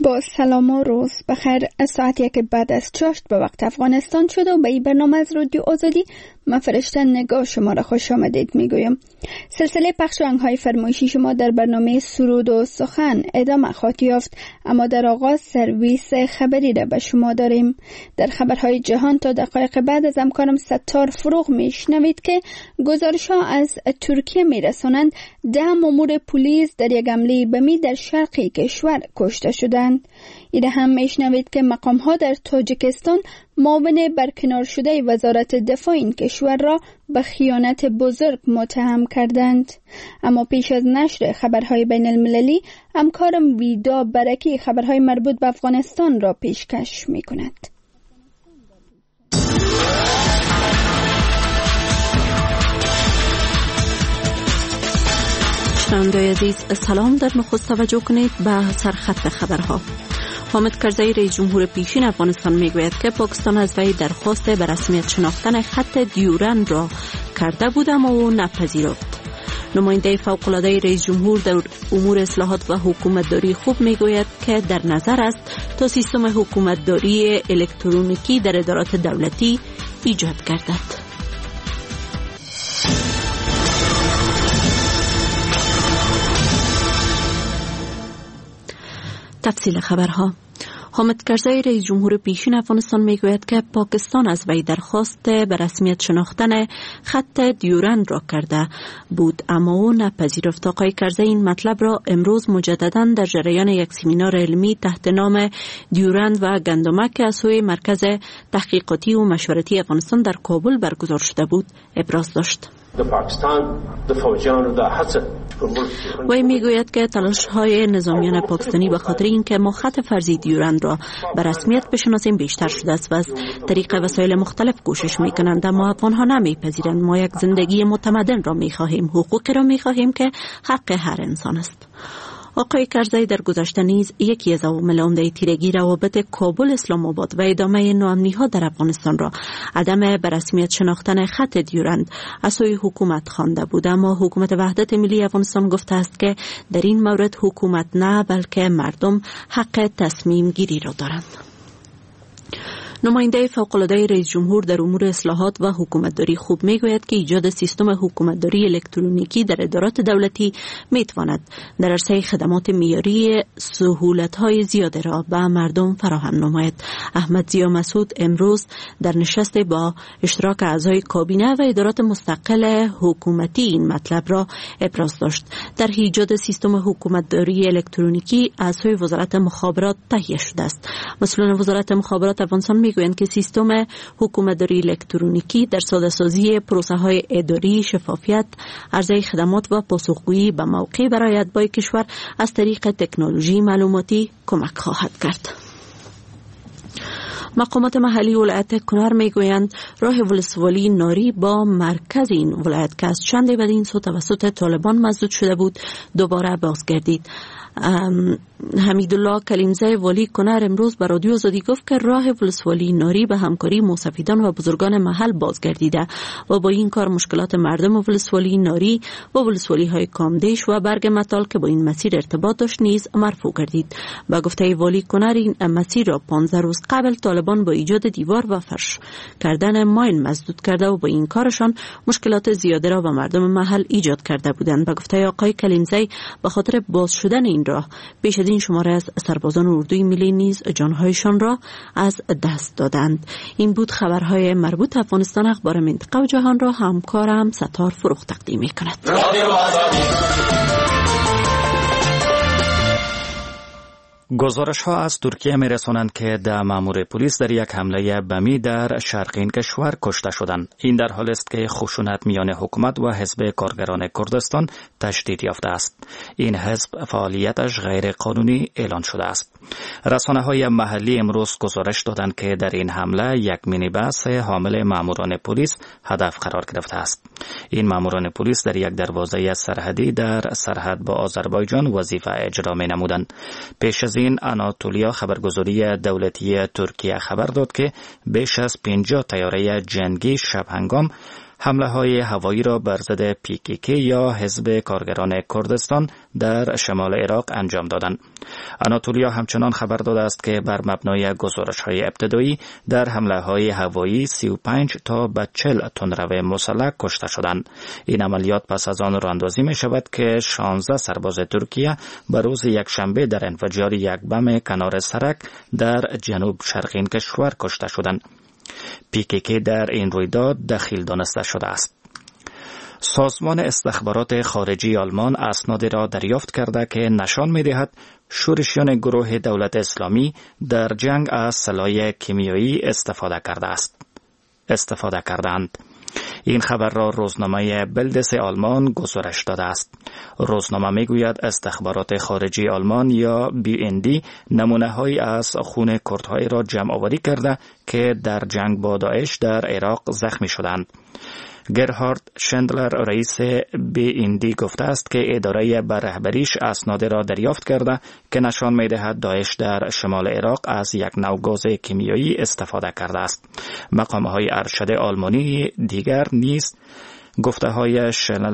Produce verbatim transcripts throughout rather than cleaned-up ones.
با سلام و روز بخیر. از ساعت یک بعد از چاشت به وقت افغانستان شد و به این برنامه از رادیو آزادی من فرشته نگاه شما را خوش آمدید میگویم. سلسله پخش آهنگ‌های فرمایشی شما در برنامه سرود و سخن ادامه خواهد یافت، اما در آغاز سرویس خبری را به شما داریم. در خبرهای جهان تا دقایق بعد از همکارم ستار فروغ میشنوید که گزارش‌ها از ترکیه میرسانند ده مأمور پلیس در یک حمله بمی در شرق کشور کشته شدند. ایده هم میشنوید که مقام‌ها در تاجیکستان معاون برکنار شده وزارت دفاع این کشور را به خیانت بزرگ متهم کردند. اما پیش از نشر خبرهای بین المللی، همکارم ویدا برکی خبرهای مربوط به افغانستان را پیشکش می کند. شنوندگان عزیز سلام. در نخست توجه کنید به سرخط خبرها. حامد کرزی رئیس جمهور پیشین افغانستان میگوید که پاکستان از وی درخواست به رسمیت شناختن خط دیورند را کرده بود اما او نپذیرفت. نماینده فوق‌العاده رئیس جمهور در امور اصلاحات و حکومتداری خوب میگوید که در نظر است تا سیستم حکومتداری الکترونیکی در ادارات دولتی ایجاد گردد. تفصیل خبرها. حامد کرزی رئیس جمهور پیشین افغانستان میگوید که پاکستان از وی درخواست به رسمیت شناختن خط دیورند را کرده بود اما او نپذیرفت. آقای کرزی این مطلب را امروز مجددا در جریان یک سمینار علمی تحت نام دیورند و گندمک از سوی مرکز تحقیقاتی و مشورتی افغانستان در کابل برگزار شده بود ابراز داشت. وی میگوید که تلاش های نظامیان پاکستانی به خاطر اینکه ما خط فرضی دیورند را به رسمیت بشناسیم بیشتر شده است و از طریق وسایل مختلف کوشش میکنند، اما افغانها نمیپذیرند. ما یک زندگی متمدن را میخواهیم، حقوقی را میخواهیم که حق هر انسان است. آقای کرزی در گذشته نیز یکی از عوامل عمده تیرگی روابط کابل اسلام آباد و ادامه ناامنی ها در افغانستان را عدم به رسمیت شناختن خط دیورند از سوی حکومت خوانده بود، اما حکومت وحدت ملی افغانستان گفته است که در این مورد حکومت نه بلکه مردم حق تصمیم گیری را دارند. نماینده فوق‌العاده رئیس جمهور در امور اصلاحات و حکومتداری خوب میگوید که ایجاد سیستم حکومتداری الکترونیکی در ادارات دولتی میتواند در عرصه خدمات معیاری سهولت‌های زیاده را به مردم فراهم نماید. احمد ضیا مسعود امروز در نشست با اشتراک اعضای کابینه و ادارات مستقل حکومتی این مطلب را ابراز داشت. در ایجاد سیستم حکومتداری الکترونیکی از سوی وزارت مخابرات تهیه شده است. مسئولان وزارت مخابرات افغانستان میگویند که سیستم حکومتداری الکترونیکی در ساده‌سازی پروسه‌های اداری، شفافیت، عرضه خدمات و پاسخگویی به موقع برای اتباع کشور از طریق تکنولوژی معلوماتی کمک خواهد کرد. مقامات محلی ولایت کنر میگویند راه ولسوالی ناری با مرکز این ولایت که از چند بعد این سو توسط طالبان مسدود شده بود دوباره بازگردید. حمیدالله کلیمزی والی کنر امروز به رادیو آزادی گفت که راه ولسوالی ناری به همکاری موسفیدان و بزرگان محل بازگردیده و با این کار مشکلات مردم ولسوالی ناری و ولسوالی های کامدیش و برگ متال که با این مسیر ارتباط داشت نیز مرفوع گردید. با گفته والی کنر این مسیر را پانزده روز قبل طالبان با ایجاد دیوار و فرش کردن ماین مسدود کرده و با این کارشان مشکلات زیاده را به مردم محل ایجاد کرده بودند. با گفته آقای کلیمزی به خاطر باز شدن این راه بیش از این شماره از سربازان اردوی ملی نیز جانهایشان را از دست دادند. این بود خبرهای مربوط افغانستان. اخبار منطقه و جهان را همکارم ستار فروغ تقدیم می‌کند. گزارش ها از ترکیه می رسونند که ده مأمور پلیس در یک حمله بمی در شرق این کشور کشته شدند. این در حالی است که خشونت میان حکومت و حزب کارگران کردستان تشدید یافته است. این حزب فعالیتش غیر قانونی اعلان شده است. رسانه های محلی امروز گزارش دادند که در این حمله یک مینیبس حامل مأموران پلیس هدف قرار گرفته است. این مأموران پلیس در یک دروازه سرحدی در سرحد با آذربایجان وظیفه اجرا می نمودند. پیش از این آناتولیا خبرگزاری دولتی ترکیه خبر داد که بیش از پنجاه طیاره جنگی شب هنگام حمله های هوایی را بر ضد پی کی کی یا حزب کارگران کردستان در شمال عراق انجام دادند. آناتولیا همچنان خبر داده است که بر مبنای گزارش های ابتدایی در حمله های هوایی سی و پنج تا به چهل تندرو مسلح کشته شدند. این عملیات پس از آن راندازی می شود که شانزده سرباز ترکیه به روز یکشنبه در انفجار یک بم کنار سرک در جنوب شرقی کشور کشته شدند. پی کی کی در این رویداد دخیل دانسته شده است. سازمان استخبارات خارجی آلمان اسنادی را دریافت کرده که نشان می‌دهد شورشیان گروه دولت اسلامی در جنگ از سلاح کیمیایی استفاده کرده است. استفاده کردند. این خبر را روزنامه بلدس آلمان گزارش داده است. روزنامه میگوید استخبارات خارجی آلمان یا بی ان دی نمونه‌هایی از خون کردهایی را جمع آوری کرده که در جنگ با داعش در عراق زخمی شدند. گرهارد شندلر رئیس بی ان دی گفته است که اداره بر رهبریش اسناد را دریافت کرده که نشان می‌دهد داعش در شمال عراق از یک نوع گاز کیمیایی استفاده کرده است. مقام‌های ارشد آلمانی دیگر نیز گفته‌های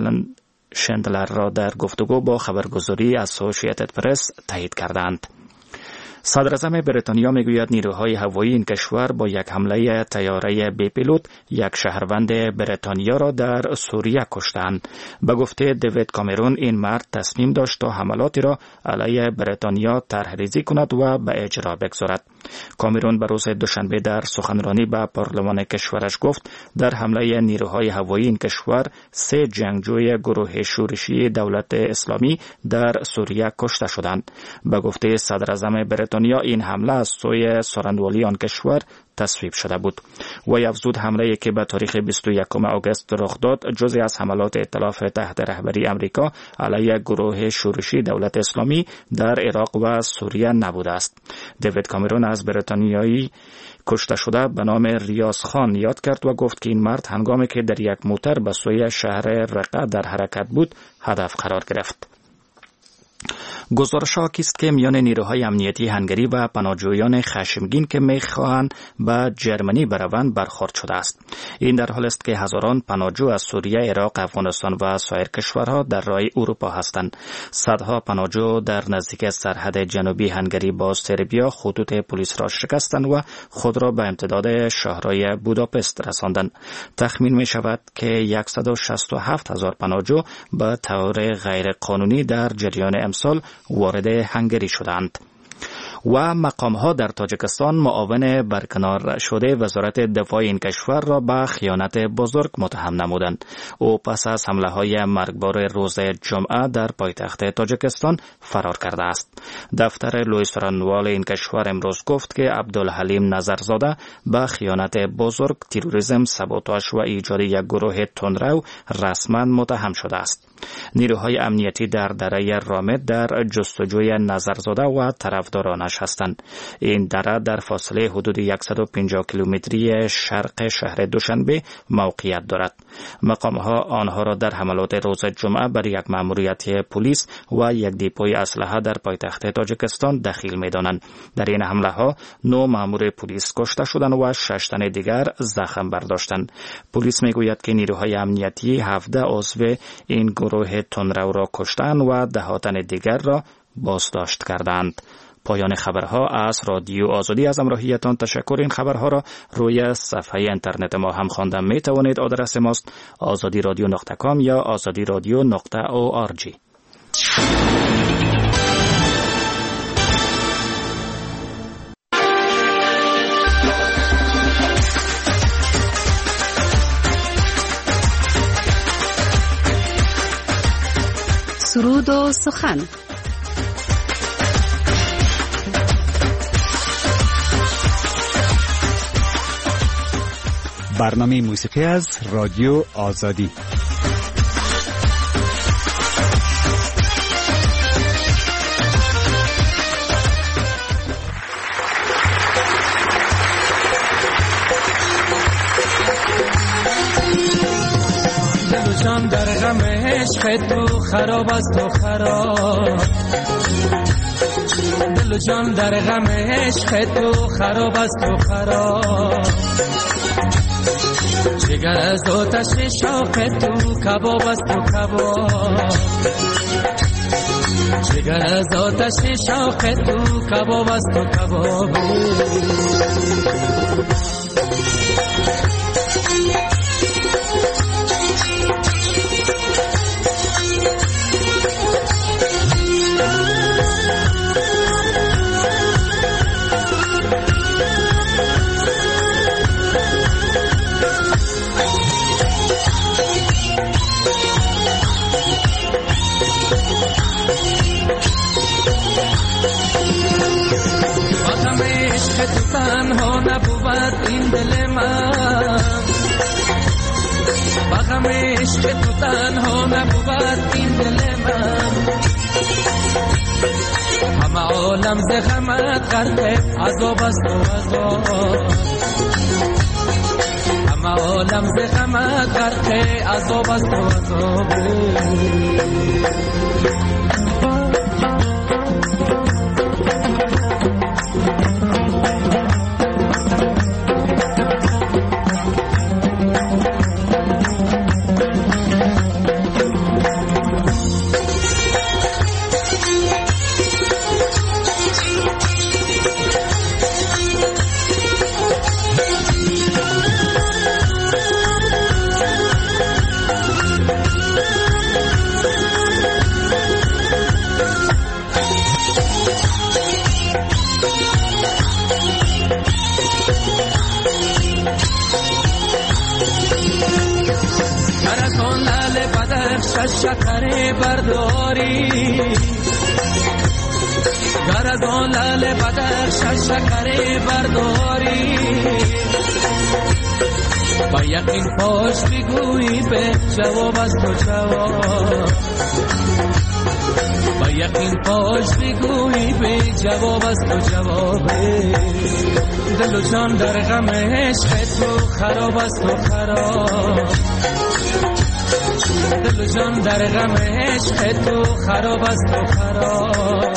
شندلر را در گفتگو با خبرگزاری اسوسییتد پرس تایید کردند. صدر اعظم بریتانیا میگوید نیروهای هوایی این کشور با یک حمله طیاره بی پیلوت یک شهروند بریتانیا را در سوریه کشتند. به گفته دیوید کامرون این مرد تصمیم داشت تا حملاتی را علیه بریتانیا طرح‌ریزی کند و به اجرا بگذارد. کامرون به روز دوشنبه در سخنرانی به پارلمان کشورش گفت در حمله نیروهای هوایی این کشور سه جنگجوی گروه شورشی دولت اسلامی در سوریه کشته شدند. به گفته صدر اعظم بریتانیا این حمله از سوی سارندوالی آن کشور تصویب شده بود. و افزود حمله که به تاریخ بیست و یکم آگوست رخ داد جزئی از حملات ائتلاف تحت رهبری امریکا علیه گروه شورشی دولت اسلامی در عراق و سوریه نبوده است. دیوید کامرون از بریتانیایی کشته شده به نام ریاض خان یاد کرد و گفت که این مرد هنگامی که در یک موتر به سوی شهر رقه در حرکت بود هدف قرار گرفت. گزارش ها است که میان نیروهای امنیتی هنگری و پناهجویان خشمگین که میخواهند به جرمنی بروند برخورد شده است. این در حالی است که هزاران پناهجو از سوریه، عراق، افغانستان و سایر کشورها در راه اروپا هستند. صدها پناهجو در نزدیک سرحد جنوبی هنگری با سربیا خطوط پلیس را شکستند و خود را به امتداد شهرهای بوداپست رساندند. تخمین می شود که صد و شصت و هفت هزار پناهجو به طور غیر قانونی در جریان امسال وارد هنگری شدند. و مقام‌ها در تاجیکستان معاون برکنار شده وزارت دفاع این کشور را به خیانت بزرگ متهم نمودند. او پس از حمله‌های مرگبار روز جمعه در پایتخت تاجیکستان فرار کرده است. دفتر لوئیس رانوال این کشور امروز گفت که عبدالحلیم نظرزاده به خیانت بزرگ، تروریسم، سابوتاژ و ایجاد یک گروه تندرو رسما متهم شده است. نیروهای امنیتی در دره رامد در جستجوی نظرزاده و طرفدارانش هستند. این دره در فاصله حدود صد و پنجاه کیلومتری شرق شهر دوشنبه موقعیت دارد. مقام‌ها آنها را در حملات روز جمعه بر یک مأموریت پلیس و یک دیپوی اسلحه در پایتخت تاجیکستان دخیل می‌دانند. در این حمله‌ها نه مأمور پلیس کشته شدند و شش تن دیگر زخم برداشتند. پلیس می‌گوید که نیروهای امنیتی هفده عضو این گروه تندرو را کشتند و ده تن دیگر را بازداشت کردند. پایان خبرها از رادیو آزادی. از همراهیتان تشکر. این خبرها را روی صفحه اینترنت ما هم خواندن می توانید. آدرس ماست آزادی رادیو نقطه کام یا آزادی رادیو نقطه او آر جی. سرود و سخن. برنامه موسیقی از رادیو آزادی. دل و جان در غم عشق تو خراب است و خراب، دل و جان در غم عشق تو خراب است و خراب. جگر از آتش شوق تو کباب است تو کباب جگر از آتش شوق تو کباب است تو کباب تنها نبود این دل من بغم عشق تو تنها نبود این دل من همه عالم ز غمت غرق عذاب است و عذاب همه عالم ز غمت غرق عذاب است و عذاب شکر برداری گر از آن لعل بدر شکر برداری با یقین پاش بگویی به جواب از تو جواب با یقین پاش بگویی به جواب از تو جواب دل و جان در غم عشق تو خراب است تو خراب دل و جان در غم عشق تو خراب است تو خراب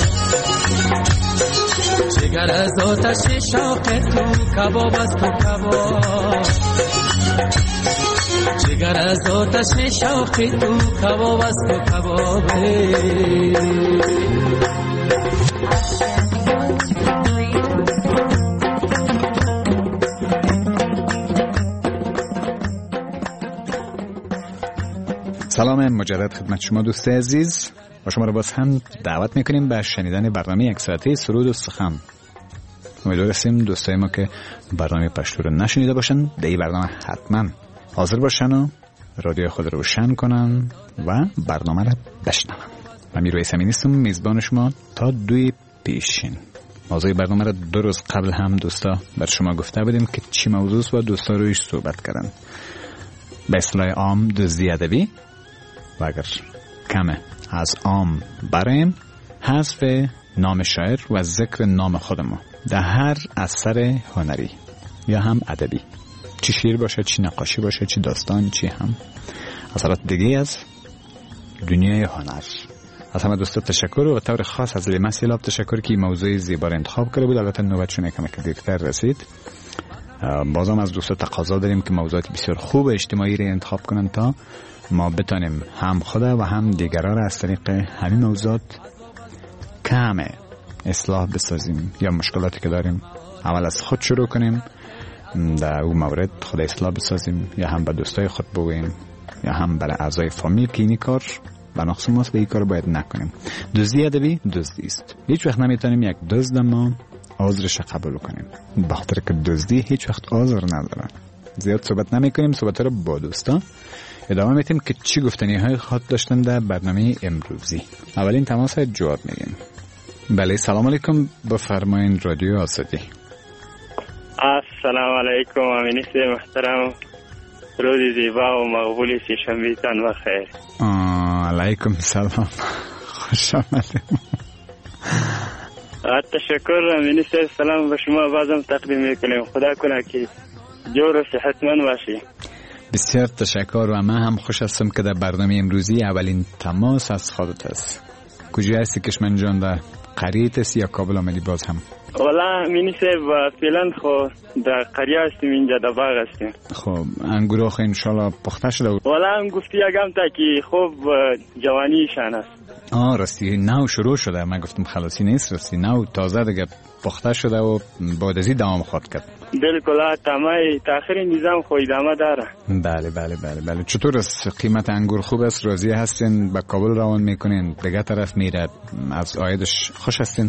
جگر از آتش شوق تو کباب است تو کباب جگر از آتش شوق تو کباب است تو کباب سلام مجدد خدمت شما دوست عزیز و شما را باز هم دعوت میکنیم به شنیدن برنامه یک ساعته سرود و سخن. امیدوار هستیم دوستای ما که برنامه پشتو رو نشنیده باشن در این برنامه حتما حاضر باشن و رادیو خود رو روشن کنن و برنامه رو بشنون. من میروی سمین هستم، میزبان شما تا دوی پیشین. موضوع برنامه رو دو روز قبل هم دوستا بر شما گفته بودیم که چی موضوع و دوستا رویش صحبت کردن. به اصطلاح عام دزدی ادبی و اگر کمه از عام برایم حذف نام شاعر و ذکر نام خود ما در هر اثر هنری یا هم ادبی، چی شعر باشه، چی نقاشی باشه، چی داستان، چی هم اثرات دیگه از دنیای هنر. از همه دوستا تشکر و طور خاص از لیما سیلاب تشکر که موضوع زیبا رو انتخاب کرده بود. البته نوبتشون یکم دیرتر رسید. بازم از دوستا تقاضا داریم که موضوعات بسیار خوب اجتماعی رو انتخاب کنن تا ما بتانیم هم خدا و هم دیگران را از طریق همین موضوعات کم اصلاح بسازیم یا مشکلاتی که داریم اول از خود شروع کنیم در اون مورد خود اصلاح بسازیم یا هم به دوستای خود بگوییم یا هم برای اعضای فامیل که اینی کار به نقص ماست و این کار باید نکنیم. دزدی ادبی دزدی است. هیچ وقت نمیتونیم یک دزد ما عذرش قبول کنیم، به خاطر که دزدی هیچ وقت عذر نداره. زیاد صحبت نمیکنیم، صحبت رو با دوستا ادامه میتیم که چی گفتنی های خود داشتن در برنامه امروزی. اولین تماس جواب میگیم. بله سلام علیکم، بفرمایین رادیو آزادی. السلام علیکم امینیست محترم، روزی زیبا و مقبولی سی شنبهتان بخیر. علیکم سلام، خوش آمدید. تشکر امینیست، سلام به شما بازم تقدیم میکنیم. خدا کنه که جور و صحتمند باشی. بسیار تشکر و من هم خوش هستم که در برنامه امروزی اولین تماس از خودت است. کجا هستی کشمن جان؟ در قریه است یا کابل عملی باز هم؟ والا امینی صاحب فعلا خو در قریه هستیم، اینجا در باغ هستیم. خب انگور خو انشالله پخته شده؟ والا هم گفتی اگم تا که خوب جوانیشان است. آه راستی نو شروع شده، من گفتم خلاصی نیست، راستی نو تازه دیگه پخته شده و بعد از این دوام خود کرد. بالکل تمام تاخیر نظام خو ادامه داره. بله بله بله بله. چطور است قیمت انگور؟ خوب است؟ راضی هستین؟ به کابل روان میکنین؟ دیگه طرف میره؟ از عایدش خوش هستین؟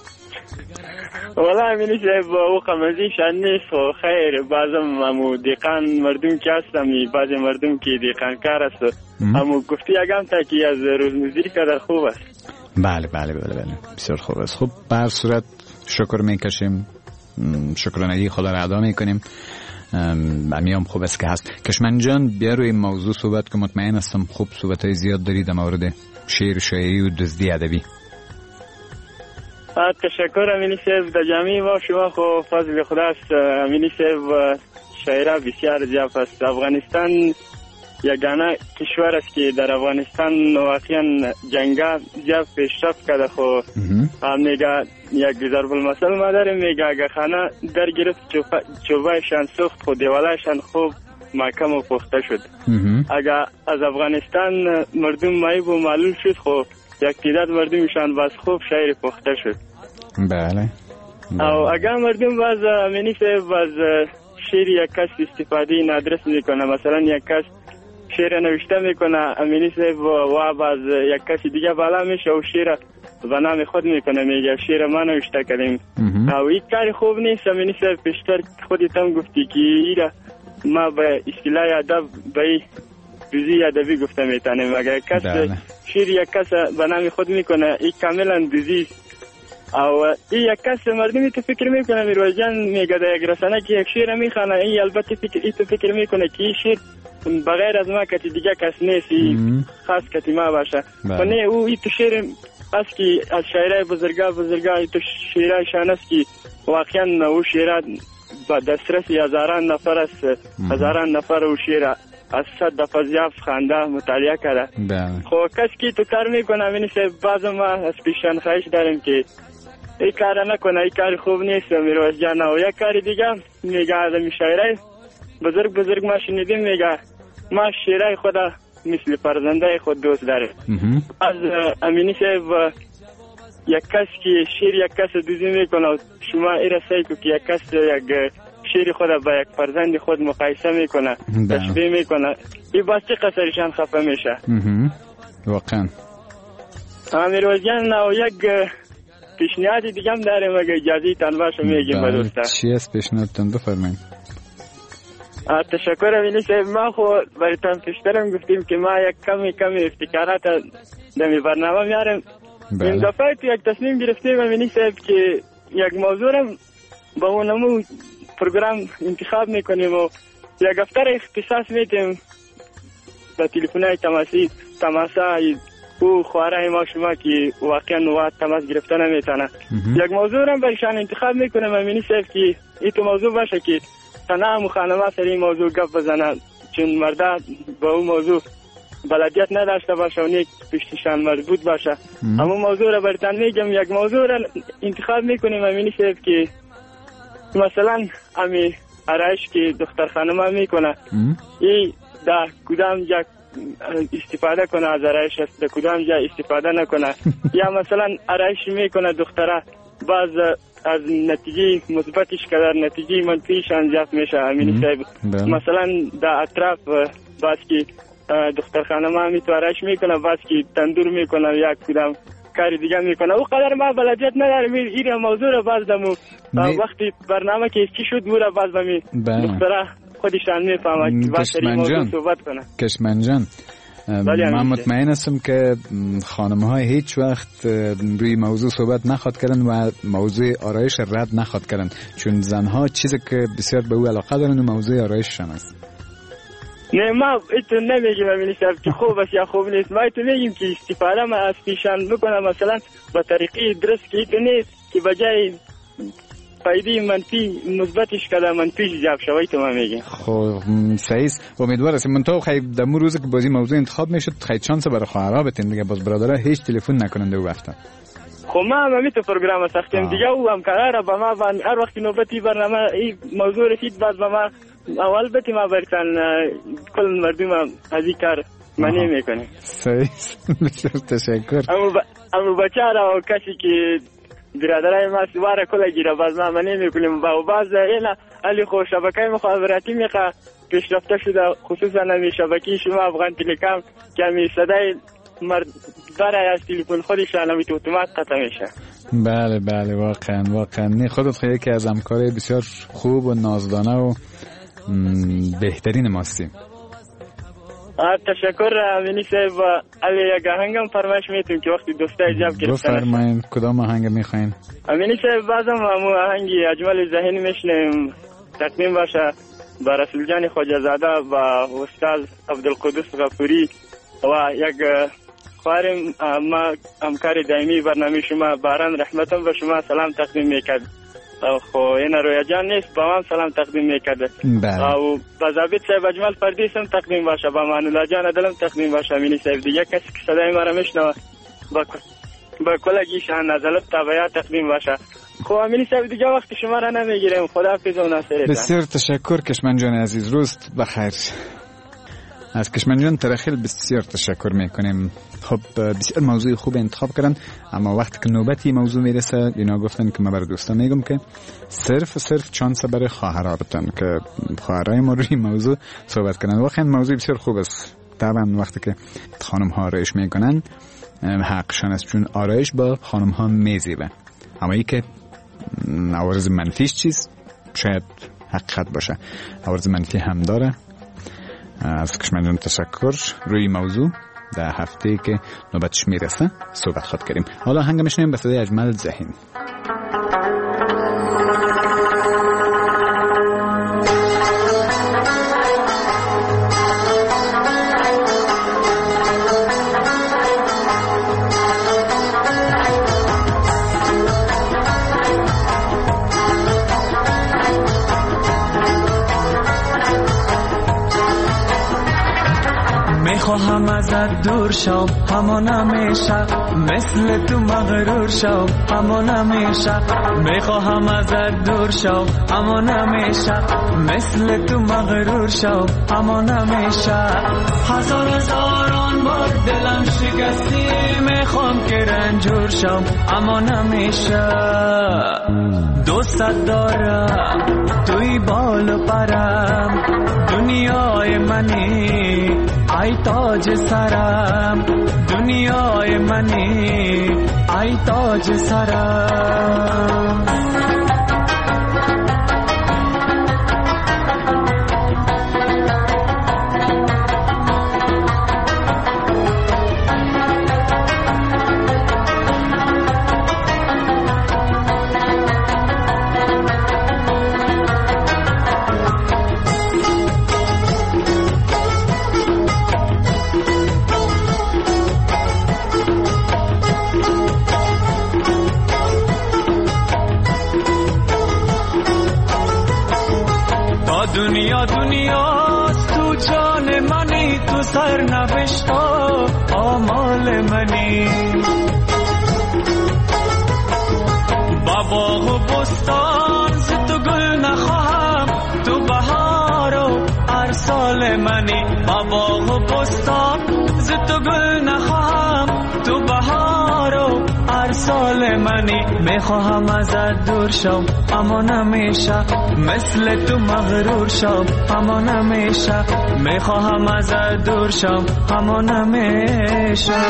والا امینی صاحب او قمزیشان نیست و خیر بعضم امو دیقان مردم که هستمی، بعض مردم که دیقان کار است امو گفتی اگم تا که از روزمزدی کدر خوب است. بله بله بله بله بسیار خوب است. خب به هر صورت شکر میکشیم، شکرانگی خدا را ادا میکنیم. امیام خوب است که هست. کشمن جان بیا روی موضوع صحبت که مطمئن هستم خوب صحبت های زیاد دارید در مورد شعر شاعری و دزدی ادبی. تشکر امینی صاحب، در جمعی ما شما خو فضل خداست. امینی صاحب شاعره بسیار زیاد است. افغانستان یگانه کشور است که در افغانستان واقعا جنگا زیاد پیشرفت کرده. خو میگه یک ضرب المثل ما داریم، میگه اگه خانه در گرفت چوبایشان سوخت خود دیوالایشان خوب محکم و پخته شد. اگه از افغانستان مردم مایب و معلول شد خو یک تعداد مردمشان باز خوب شاعر پخته شد. بله. او اگر مردم باز امینی صاحب باز شعر یک کس استفاده نادرست میکنه، مثلا یک کس شعر نوشته میکنه امینی صاحب و باز یک کسی دیگه بالا میشه و شعر به نام خود میکنه، میگه شعر ما نوشته کردیم. او این کار خوب نیست امینی صاحب. پیشتر خودت هم گفتی که ایره ما به اصطلاح ادب به دوزی ادبی گفته میتونیم. اگر کس شعر یک کس به نام خود میکنه این کاملا دوزی. او این یک کس مردمی تو فکر میکنه میروزان میگه در یک رسانه که یک شعر میخوانه، این البته فکر ای تو فکر میکنه که این شعر بغیر از ما کسی دیگه کس نیست، خاص کسی ما باشه. و نه او این تو شعر است که از شاعرای بزرگا بزرگا ای تو شعرای شان است که واقعا او شعر با دسترس هزاران نفر است، هزاران نفر او شعر از صد دفعه زیاد خانده مطالعه کرده. خب کسی که تو کار میکنه امینی صاحب بعض ما از پیشان خواهش داریم که این کار نکنه، این کار خوب نیست میروز جان. و یک کار دیگه میگه آدمی شاعرای بزرگ بزرگ ما شنیدیم میگه ما شعرهای خدا مثل فرزنده خود دوست داره. از امینی صاحب یک کس که شعر یک کس دوزی میکنه شما ایره سعی که یک کس یک شعر خود با یک فرزند خود مقایسه میکنه، تشبیه میکنه، این باز چه قصرشان خفه میشه واقعا. امیر جان و یک پیشنهادی دیگه هم داریم اگه اجازه تان باشه میگیم به دوستا. چی است پیشنهادتون؟ بفرمایید. تشکر امینی صاحب. ما خو برایتان پیشترم گفتیم که ما یک کمی کمی ابتکارات در برنامه میاریم. این دفعه تو یک تصمیم گرفتیم امینی صاحب که یک موضوع رو با اونمو پروگرام انتخاب میکنیم و یک دفتر اختصاص میتیم به تلفن‌های تماسی تماسا او خواره ما شما که واقعا نوات تماس گرفته نمیتونه. یک موضوع رو برشان انتخاب میکنیم امینی صاحب که این تو موضوع باشه که تنها مخانمه سر این موضوع گپ بزنن، چون مردا با اون موضوع بلدیت نداشته باشه و نیک پیشتشان مربوط باشه. اما موضوع رو برتن میگم یک موضوع رو انتخاب میکنیم امینی صاحب که مثلا امی آرایش که دختر خانم میکنه ای در کدام جا استفاده کنه از آرایش، در کدام جا استفاده نکنه. یا مثلا آرایش میکنه دختره باز از نتیجه مثبتش کدر نتیجه منفیش انجام میشه امینی صاحب. مثلا در اطراف باز که دختر خانم همی تو آرایش میکنه، باز که تندور میکنه یا کدام کاری دیگه میکنه. او قدر ما بلدیت نداریم این موضوع رو باز دمو وقتی برنامه که چی شد او رو باز دمی دختره خودشان میفهمه که باز این موضوع صحبت کنه. کشمن جان من مطمئن هستم که خانم های هیچ وقت روی موضوع صحبت نخواد کردن و موضوع آرایش رد نخواد کردن، چون زنها چیزی که بسیار به او علاقه دارن و موضوع آرایششان است. نه ما ایتون نمیگیم امینی صاحب که خوب است یا خوب نیست، ما ایتون میگیم که استفاده ما از پیشان بکنم مثلا با طریقی درست که ایتون نیست که بجای فایده منفی مثبتش کده منفیش جاب شوی تو ما میگیم. خب صحیح. امیدوار هستم من تو خیلی در مو روزی که بازی موضوع انتخاب میشد خیلی شانس برای خواهرها بتین دیگه باز برادرها هیچ تلفن نکنند او وقتا. خب ما هم همی تو پروگرام ساختیم دیگه او هم قراره با ما هر وقت نوبتی برنامه این موضوع رسید بعد با ما اول بتی ما برکن کل مردم هم از این کار منی میکنه. صحیح، بسیار تشکر. اما بچه را و کسی که برادرای ما سواره کل گیره باز ما منی میکنیم با باز اینا علی خو شبکه مخابراتی میخواه پیشرفته شده، خصوصا نمی شبکه شما افغان تلکام که همی صدای مرد برای از تلفن خودشان همی تو اتومات قطع میشه. بله بله واقعا واقعا نه خودت خیلی که از همکاری بسیار خوب و نازدانه و بهترین ماستی. تشکر امینی صاحب. علی یک آهنگم فرمایش میتونیم که وقتی دوستای جواب گرفتن. بفرمایید کدام آهنگ میخواین؟ امینی صاحب بازم همون آهنگی اجمل ذهنی میشنیم تقدیم باشه با رسول جان خواجه زاده و استاد عبدالقدوس غفوری و یک خواهرم ما همکار دائمی برنامه شما باران رحمتم به شما سلام تقدیم میکرد. خو این رویا جان نیست با من سلام تقدیم میکرده و با ضابط صاحب اجمل پردیس هم تقدیم باشه، با مانولا جان دلم تقدیم باشه. امینی صاحب دیگه کسی که صدای ما را میشنوه با با کلگیشان نزلت تابعیت تقدیم باشه. خب امینی صاحب دیگه وقت شما را نمیگیریم. خداحافظ و ناصرتان. بسیار تشکر کشمن جان عزیز، روز بخیر. از کشمن جان ترخیل بسیار تشکر میکنیم. خب بسیار موضوع خوب انتخاب کردن، اما وقتی که نوبتی موضوع میرسه اینا گفتن که من برای دوستان میگم که صرف و صرف چانس برای خواهرها بتن که خواهرای ما روی موضوع صحبت کنن. واقعا موضوع بسیار خوب است. طبعا وقتی که خانم ها آرایش میکنن حقشان است، چون آرایش با خانم ها میزیبه، اما ای که عوارض منفیش چیز شاید حقیقت باشه، عوارض منفی هم داره. از کشمن جان تشکر. روی موضوع در هفته که نوبتش میرسه صحبت خود کردیم. حالا هنگام میشنیم به صدای اجمل ذهین. خواهم ازت دور شو همان همیشه، مثل تو مغرور شو همان همیشه. میخواهم ازت دور شو همان همیشه، مثل تو مغرور شو همان همیشه. هزار هزاران بار دلم شکستی، میخوام که رنجور شو همان همیشه. دوست دارم توی بال و پرم، دنیای منی ای تاج سرم، دنیای منی ای تاج سرم. دنیا دنیا تو جان منی، تو سر نوشتا آمال منی. با باغ و بستان ز تو گل نخواهم، تو بهار و هر سال منی. با باغ و بستان ز تو گل نخواهم، تو بهار و هر سال منی. میخواهم ازت دور شم اما نمیشه، مثل تو مغرور شم اما نمیشه. میخواهم ازت دور شم اما نمیشه.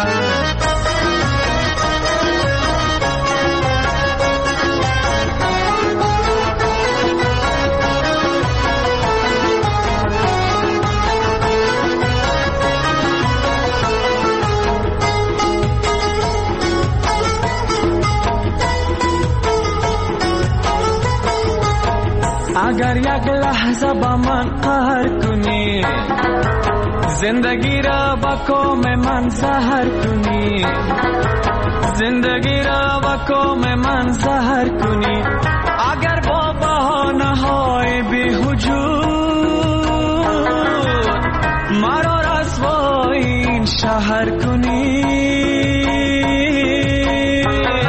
اگر یک لحظه با من قهر کنی، زندگی را با کام من زهر کنی، زندگی را با کام من زهر کنی. اگر با بهانه های بی‌وجود مرا رسوا این شهر کنی،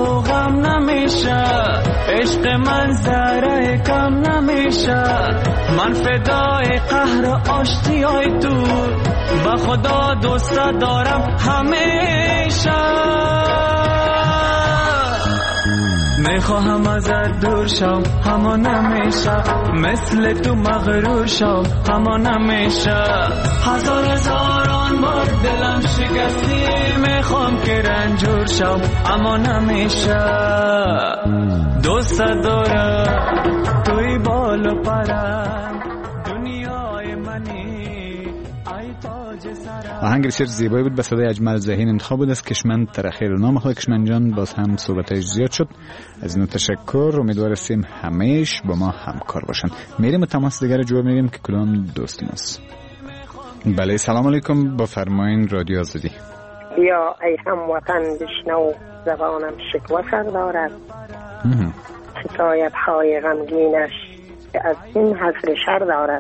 و غم نمیشه، عشق من ذره کم نمیشه. من فدای قهر آشتیای تو، به خدا دوست دارم همیشه. میخواهم ازت دور شم اما نمیشه، مثل تو مغرور شم اما نمیشه. هزار هزاران بار دلم شکستی، میخوام که رنجور شم اما نمیشه. دوست دارم توی بال و پرم، دنیای منی ای تاج سرم. آهنگ بسیار زیبایی بود، به صدای اجمل ذهین انتخاب بود از کشمن. ترخیر نام خود کشمن جان، باز هم صحبتش زیاد شد، از اینو تشکر. امیدوارستیم همیش با ما همکار باشن. میریم و تماس دیگر جواب میگیم که کلام دوستیم است. بله سلام علیکم، با فرماین رادیو آزادی. یا ای هموطن بشنو زبانم شکوه سر دارد، حکایت های غمگینش که از این حسر شر دارد.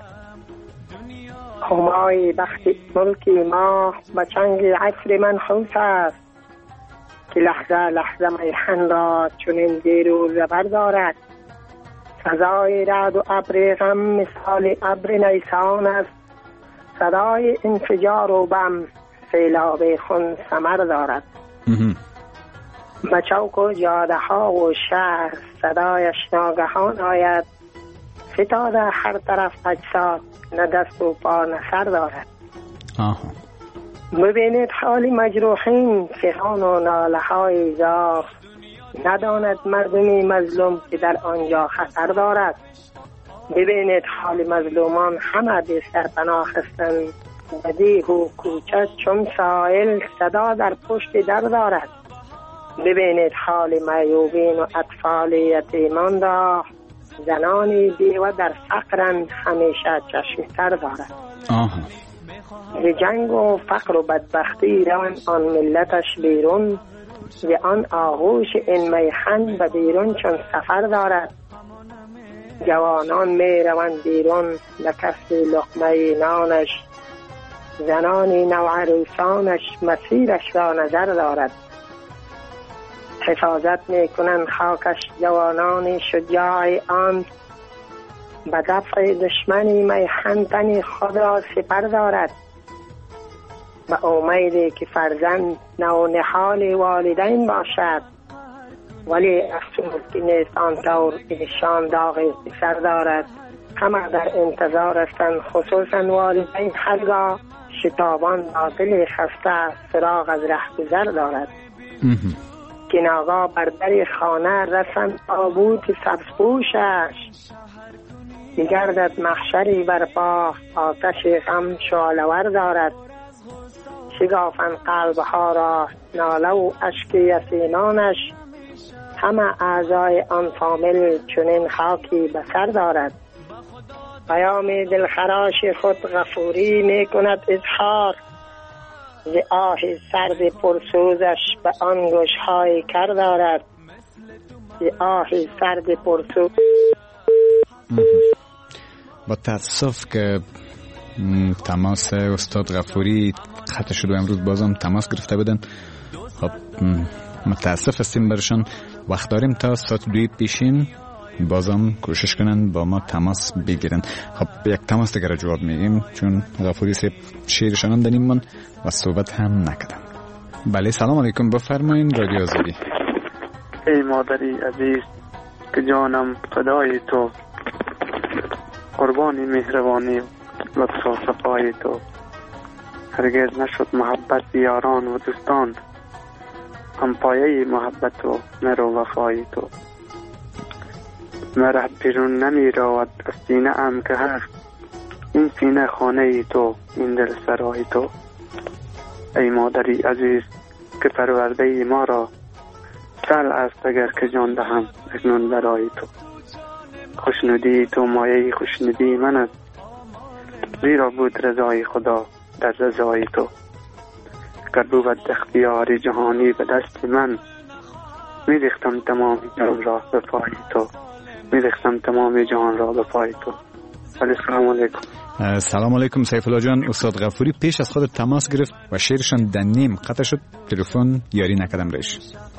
همای بخت ملکی ما به چنگ عصر من خوص است، که لحظه لحظه میهن را چنین دیر و زبر دارد. سزای رعد و ابر غم مثال ابر نیسان است، صدای انفجار و بم سیلاب خون ثمر دارد. به چوک و جاده ها و شهر صدایش ناگهان آید، فتاده هر طرف اجساد نه دست و پا نه سر دارد. آها. ببینید حال مجروحین، فغان و ناله های زار، نداند مردمی مظلوم که در آنجا خطر دارد. ببینید حال مظلومان همه به سر پناه هستند، بدیه و کوچه چون سائل صدا در پشت در دارد. ببینید حال معیوبین و اطفال یتیمان را، زنانی بیوه در فقرن همیشه چشم تر دارد. آها. به جنگ و فقر و بدبختی روان آن ملتش بیرون، به آن آغوش این میهن به بیرون چون سفر دارد. جوانان می روند بیرون به کسب لقمه نانش، زنانی نوعروسانش مسیرش را نظر دارد. حفاظت می کنند خاکش جوانان شجاع آن، به دفع دشمنی میهن تن خود را سپر دارد. به امیدی که فرزند نونهال والدین باشد، ولی افسوس که نیست آنطور ایشان داغ پسر دارد. همه در انتظار هستند، خصوصا والدین هرگاه شتابان با دل خسته سراغ از رهگذر دارد. که ناگاه بر در خانه رسند تابوت سبزپوشش، میگردد محشری برپا آتش غم شعله‌ور دارد. شگافن قلبها را ناله و اشک یتیمانش، همه اعضای آن فامیل چنین خاکی بسر دارد. پیام دلخراش خود غفوری می کند اظهار، ز آه سرد پرسوزش به آن گوشهای کر دارد. ز آه سرد پرسوز. با تاسف که تماس استاد غفوری قطع شد و امروز بازم تماس گرفته بودن. خب متاسف هستیم برشان. وقت داریم تا ساعت دوی پیشین بازم کوشش کنن با ما تماس بگیرن. خب یک تماس دیگر جواب میگیم، چون غفوری سه شیرشان هم دنیم من و صحبت هم نکردم. بله سلام علیکم، بفرمایین رادیو آزادی. ای مادری عزیز که جانم فدای تو، قربانی مهربانی لطف و صفای تو. هرگز نشد محبت یاران و دوستان، هم پایه محبت و مهر و وفای تو. مره بیرون نمی رود از سینه ام که هست، این سینه خانه ای تو، این دل سرای تو. ای مادری عزیز که پرورده ای ما را، سل است اگر که جان دهم اکنون برای تو. خوشنودی تو مایه خوشنودی من است، زیرا بود رضای خدا در رضای تو. گر بود اختیاری جهانی به دست من، می ریختم تمام جان را به پای تو، می ریختم تمام جان را به پای تو. السلام علیکم. سلام علیکم سیف الله جان. استاد غفوری پیش از خود تماس گرفت و شعرشان دنیم قطع شد، تلفن یاری نکردم ریش.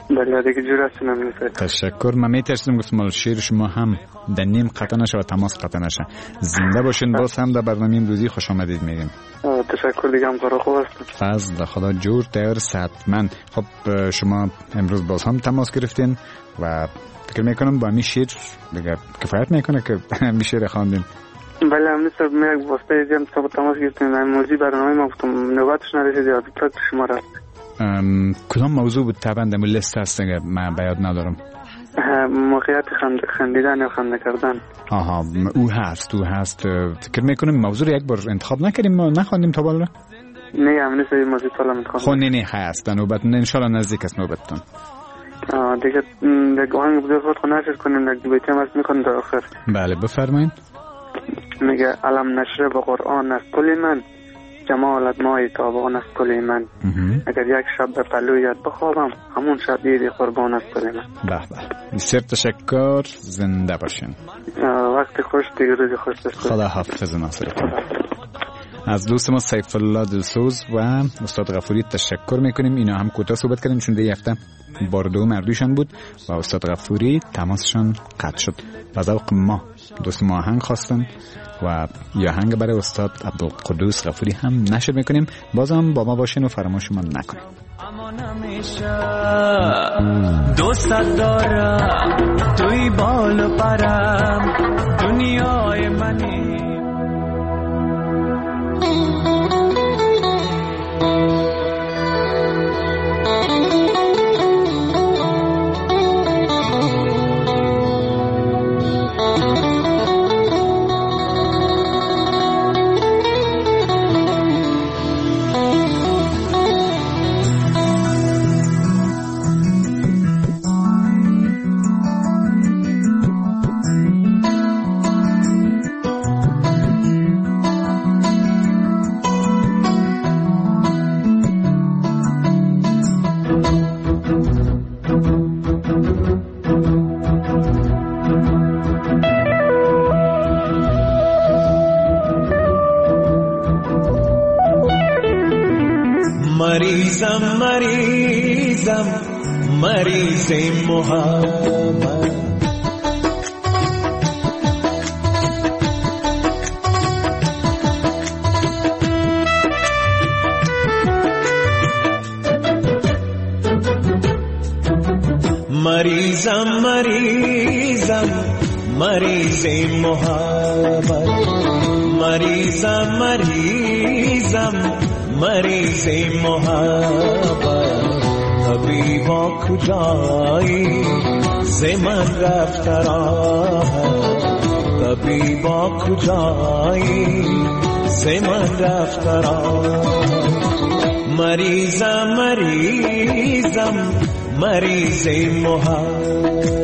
بله دیگه جور است نمیشه. تشکر. من میترسیدم گفتم شیر شما هم در نیم قطع نشه و تماس قطع نشه. زنده باشین. باز هم در برنامه امروزی خوش آمدید میگیم. تشکر دیگه هم کار خوب است. فضل خدا جور تیار صحتمند. خب شما امروز باز هم تماس گرفتین و فکر میکنم با این شیر دیگه کفایت میکنه که همین شیر خواندین. بله همین سب میگم واسطه دیدم صبح تماس گرفتین این موضوع برنامه ما گفتم نوبتش نرسید یاد تا شما را. کدام موضوع بود؟ طبعا در لیست هست دیگه من بیاد ندارم. موقعیت خند خندیدن یا خنده کردن. آها او هست او هست. فکر میکنم موضوع یک بار انتخاب نکردیم ما نخواندیم تا بالا. نه همین سب موضوع تا انتخاب. خب نه نه هست نوبت ان شاء الله نزدیک است نوبتتون. دیگه دیگه آهنگ بزرگ خود نشر کنیم دیگه بیتی هم از میخوان در آخر. بله بفرمایید. میگه علم نشر به قرآن است کلی من جمالت مای تابان است کلی من اگر یک شب به پلویت بخوابم همون شب دیدی قربان است کلی من. به به بسیار تشکر. زنده باشین. وقت خوش دیگه روز خوش داشته. خدا حافظ ناصر. از دوست ما سیف الله دلسوز و استاد غفوری تشکر میکنیم. اینا هم کوتاه صحبت کردیم چون دیگه هفته بار دوم مردوشان بود و استاد غفوری تماسشان قطع شد. و ذوق ما دوست ما آهنگ خواستن و یا آهنگ برای استاد عبدالقدوس غفوری هم نشر میکنیم. بازم با ما باشین و فراموشمان نکنیم. اما نمیشه دوست دارم توی بال پرم دنیای منی. مریضم مریضم مریض محبت مریضم مریضم مریض محبت مریضم مریضم مریض محبت طبیبا کجایی ز من رفت راحت طبیبا کجایی ز من رفت راحت مریضم مریضم مریض محبت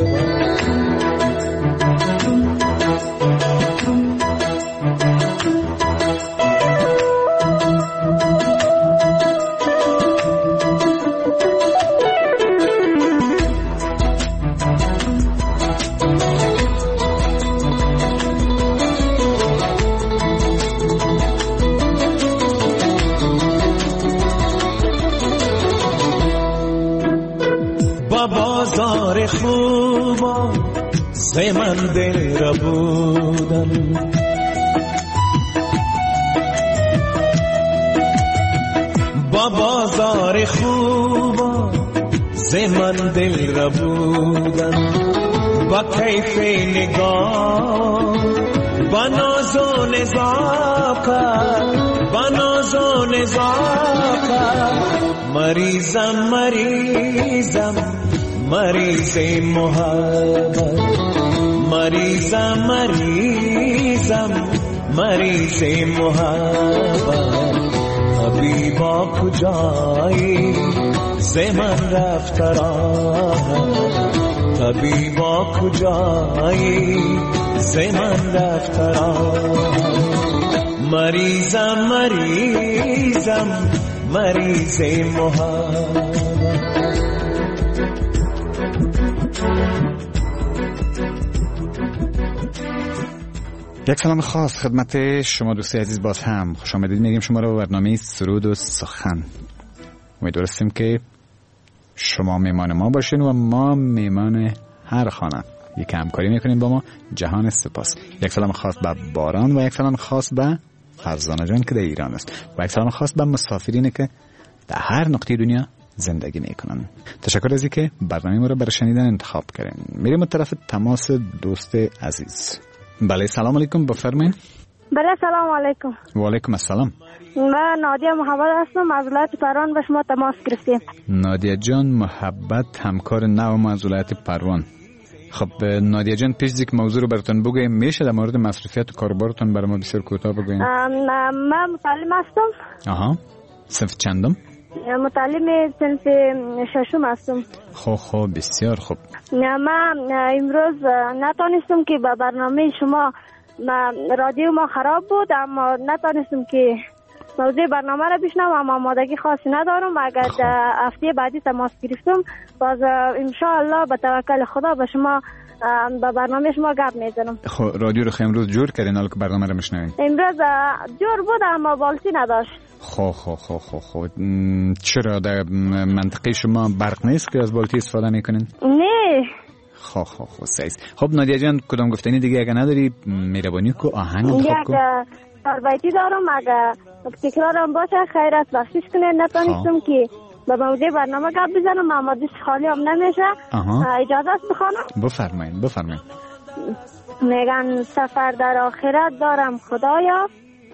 بازار خوبا ز من دل ربودن با بازار خوبا ز من دل ربودن با کیف نگاه با ناز و نزاکت با ناز و نزاکت مریضم مریضم مریض محبت مریضم مریضم مریض محبت طبیبا کجایی ز من رفت راحت طبیبا کجایی ز من رفت راحت مریضم مریضم مریض محبت. یک سلام خاص خدمت شما دوستی عزیز باز هم خوش آمدید میگیم شما رو به برنامه سرود و سخن. امیدوارستیم که شما میمان ما باشین و ما میمان هر خانه. یک همکاری میکنیم با ما. جهان سپاس. یک سلام خاص به باران و یک سلام خاص به فرزانه جان که در ایران است و یک سلام خاص به مسافرینی که در هر نقطه دنیا زندگی میکنن. تشکر از اینکه برنامه ما رو برای شنیدن انتخاب کردین. میریم طرف تماس دوست عزیز. بله سلام علیکم، بفرمایید. بله سلام علیکم. و علیکم السلام. من نادیه محبت هستم از ولایت پروان، به شما تماس گرفتیم. نادیه جان محبت، همکار نو ما از ولایت پروان. خب نادیه جان پیش از اینکه موضوع رو براتون بگویم میشه در مورد مصرفیت و کاربارتون برای ما بسیار کوتاه بگوین؟ من متعلم هستم. آها. صنف چندم؟ متعلم صنف ششم هستم. خب خب بسیار خوب. من امروز نتونستم که به برنامه شما، رادیو ما خراب بود اما نتونستم که موضوع برنامه را بشنوم، اما آمادگی خاصی ندارم. اگر هفته بعدی تماس گرفتم باز ان شاء الله به توکل خدا به شما به برنامه شما گپ میزنم. خب رادیو رو خیلی امروز جور کردین حالا که برنامه رو میشنوین؟ امروز جور بود اما بالتی نداشت. خب خب خب خب خب چرا در منطقه شما برق نیست که از بالتی استفاده میکنین؟ نه. خب خب خب سعیز. خب نادیه جان کدام گفتنی دیگه اگه نداری مهربانی کو آهنگ انتخاب کن. یک کاربایتی دارم، اگه تکرارم باشه خیرت بخشش کنه. نتونستم که به موضوع برنامه گپ بزنم اما دست خالی هم نمیشه. اجازه است بخوانم؟ بفرمایید بفرمایید. میگن سفر در آخرت دارم خدایا،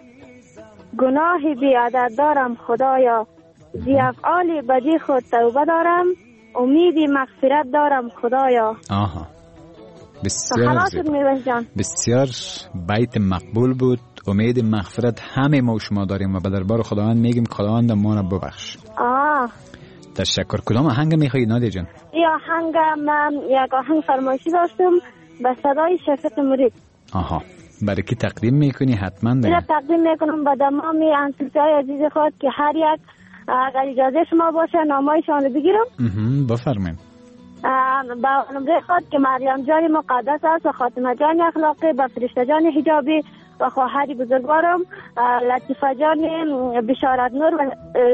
گناهی بیادت دارم خدایا، زی افعال بدی خود توبه دارم، امیدی مغفرت دارم خدایا. آها بسیار بسیار بیت مقبول بود. امید مغفرت همه ما و شما داریم و به دربار خداوند میگیم خداوند ما را ببخش. آه تشکر. کدام آهنگ میخوایی نادیه جان؟ این آهنگ من یک آهنگ فرمایشی داشتم به صدای شفیق مرید. آها برای کی تقدیم میکنی؟ حتما دیگه تقدیم میکنم به تمام انصاری عزیز خود که هر یک اگر اجازه شما باشه نامایشان رو بگیرم. بفرمایید. با نمره خود که مریم جان مقدس است و خاتمه جان اخلاقی، به فرشته جان حجابی و خواهری بزرگوارم لطیفه جان بشارت نور و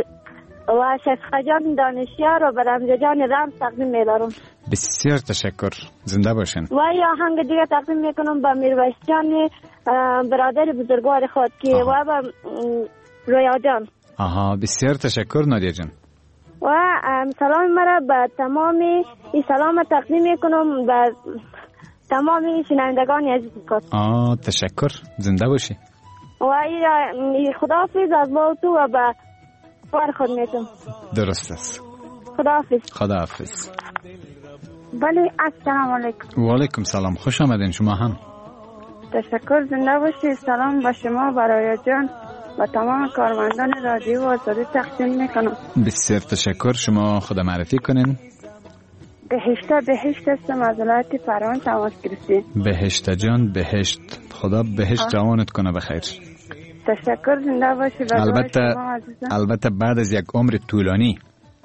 و شفقه جان دانشیار و به رمز جان رمز تقدیم میدارم. بسیار تشکر، زنده باشین. و یا آهنگ دیگه تقدیم میکنم به میرویس جان برادر بزرگوار خود که و به رویا جان. آها بسیار تشکر نادیه جان. و سلام مرا به تمام این سلام تقدیم میکنم به تمام شنوندگان عزیز خود. آه تشکر، زنده باشی. و این خداحافظ از با تو و به بار خود میتونم. درست است. خداحافظ. خداحافظ. بله السلام علیکم. و علیکم سلام، خوش آمدین شما هم. تشکر، زنده باشی. سلام به شما برای جان و تمام کارمندان رادیو آزادی تقدیم میکنم. بسیار تشکر. شما خدا معرفی کنین. بهشته بهشت هستم از ولایت پروان تماس گرفتیم. بهشته جان بهشت، خدا بهشت جوانت کنه بخیر. تشکر، زنده باشی. البته البته بعد از یک عمر طولانی.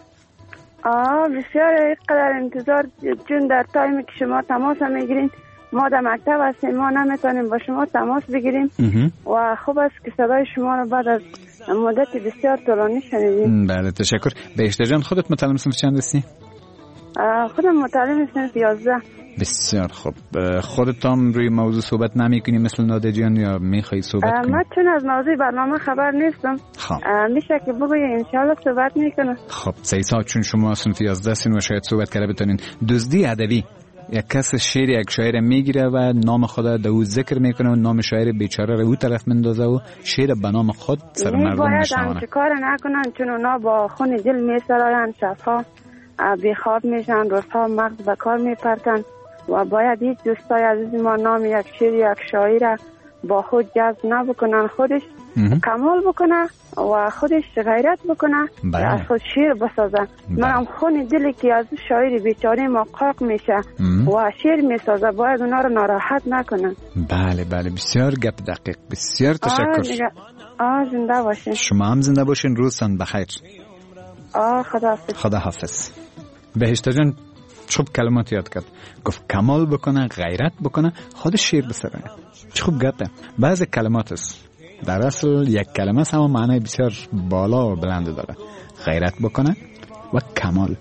آه بسیار اینقدر انتظار چون در تایمی که شما تماس میگیرین ما در مکتب هستیم، ما نمیتونیم با شما تماس بگیریم و خوب است که صدای شما رو بعد از مدت بسیار طولانی شنیدیم. بله تشکر. بهشته جان خودت متعلم صنف چند هستی؟ خودم متعلم صنف یازده. بسیار خوب. خودت هم روی موضوع صحبت نمی کنی مثل نادیه جان یا میخوایی صحبت کنی؟ من چون از موضوع برنامه خبر نیستم. خب میشه که بگوی انشاءالله صحبت میکنم. خب سیسا چون شما صنف یازده سین و شاید صحبت کرده بتونین. دزدی ادبی، یک کس شعر یک شاعر میگیره و نام خدا دو ذکر میکنه و نام شاعر بیچاره رو او طرف مندازه و شعر به نام خود سر مردم میشنونه. باید کار نکنن چون اونا با خون دل میسراین، شفا بیخواب میشن، روزها مغز به کار میپرتن و باید هیچ دوستای عزیز ما نام یک شعر یک شاعر با خود جذب نبکنن، خودش کمال بکنه و خودش غیرت بکنه از خود شعر بسازه. منم خون دلی که از شاعر بیچاره ما قاق میشه و شعر میسازه باید اونا رو ناراحت نکنن. بله بله بسیار گپ دقیق. بسیار تشکر. آه زنده باشین. شما هم زنده باشین. روزتان بخیر. آه خداحافظ. خداحافظ. بهشته جان خوب کلمات یاد کرد، گفت کمال بکنه، غیرت بکنه، خودش شعر بسره. چه خوب گپه. بعضی کلمات است در اصل یک کلمه است اما معنی بسیار بالا و بلند داره. غیرت بکنه و کمال.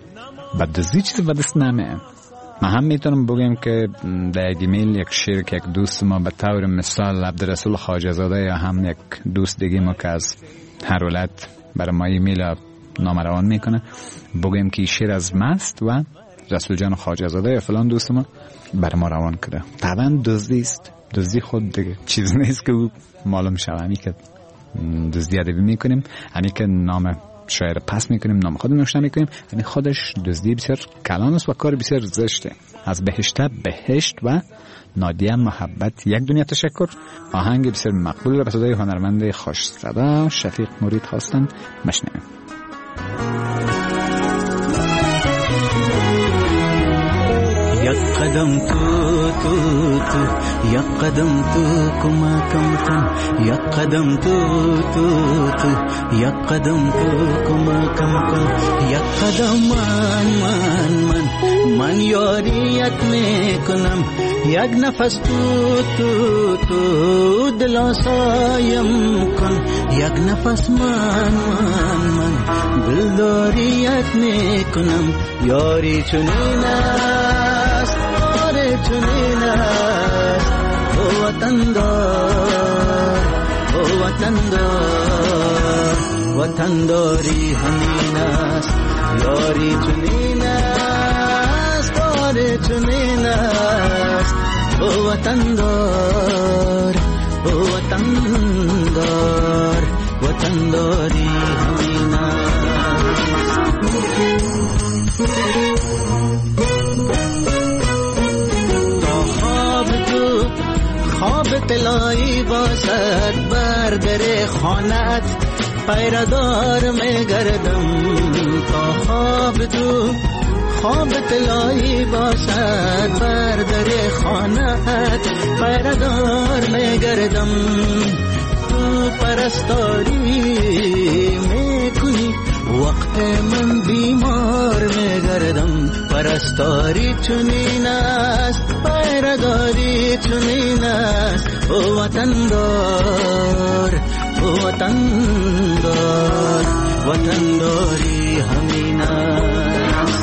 بعد دزدی چیز به دست نمیه. ما هم میتونم بگم که در یک ایمیل یک شعر که یک دوست ما به طور مثال عبدالرسول خواجه زاده یا هم یک دوست دیگه ما که از هر ولایت برای ما ایمیل نامه روان میکنه بگیم که شعر از مست و رسول جان خواجه زاده یا فلان دوست ما برای ما روان کرده. طبعا دزدی است، دزدی خود دیگه چیز نیست که معلوم شود. همی که دزدی ادبی میکنیم، همی که نام شاعر پس میکنیم، نام خود نوشته میکنیم، یعنی خودش دزدی بسیار کلان است و کار بسیار زشته. از بهشته بهشت و نادیه محبت یک دنیا تشکر آهنگ بسیار مقبول به صدای هنرمند خوش صدا شفیق مرید خواستن مشنویم. یک قدم تو تو تو یک قدم تو کما کم کن یک قدم تو تو تو یک قدم تو کما کم کن یک قدم من من من من یاریت میکنم یک نفس تو تو تو دل آسایم کن یک نفس من من من دلداریت میکنم یاری چنین است یاری چنین است او وطندار او وطندار وطنداری همین است یاری چنین است یاری چنین است او وطندار او وطندار وطنداری همین است. تا خواب تو خواب طلایی باشد بر در خانت پیردار میگردم تا خواب تو خواب طلایی باشد بر در خانت پیردار میگردم تو پرستاری میکنی وقت من بیمار میگردم پرستاری چنین است پیرداری چنین است او وطندار او وطندار وطنداری همین است.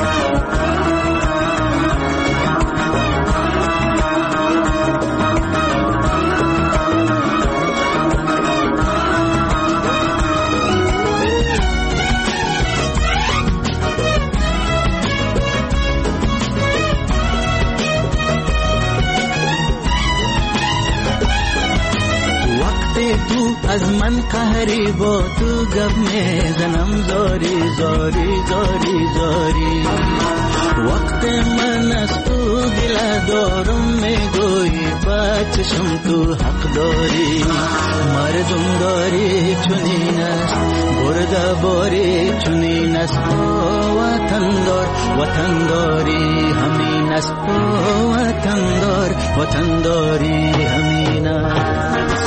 تو از من قهری با تو گپ میزنم زاری زاری زاری زاری وقت من از تو گله دارم میگویی بچشم تو حق داری مردم داری چنین است برده باری چنین است وطندار وطنداری همین است وطندار وطنداری همین است.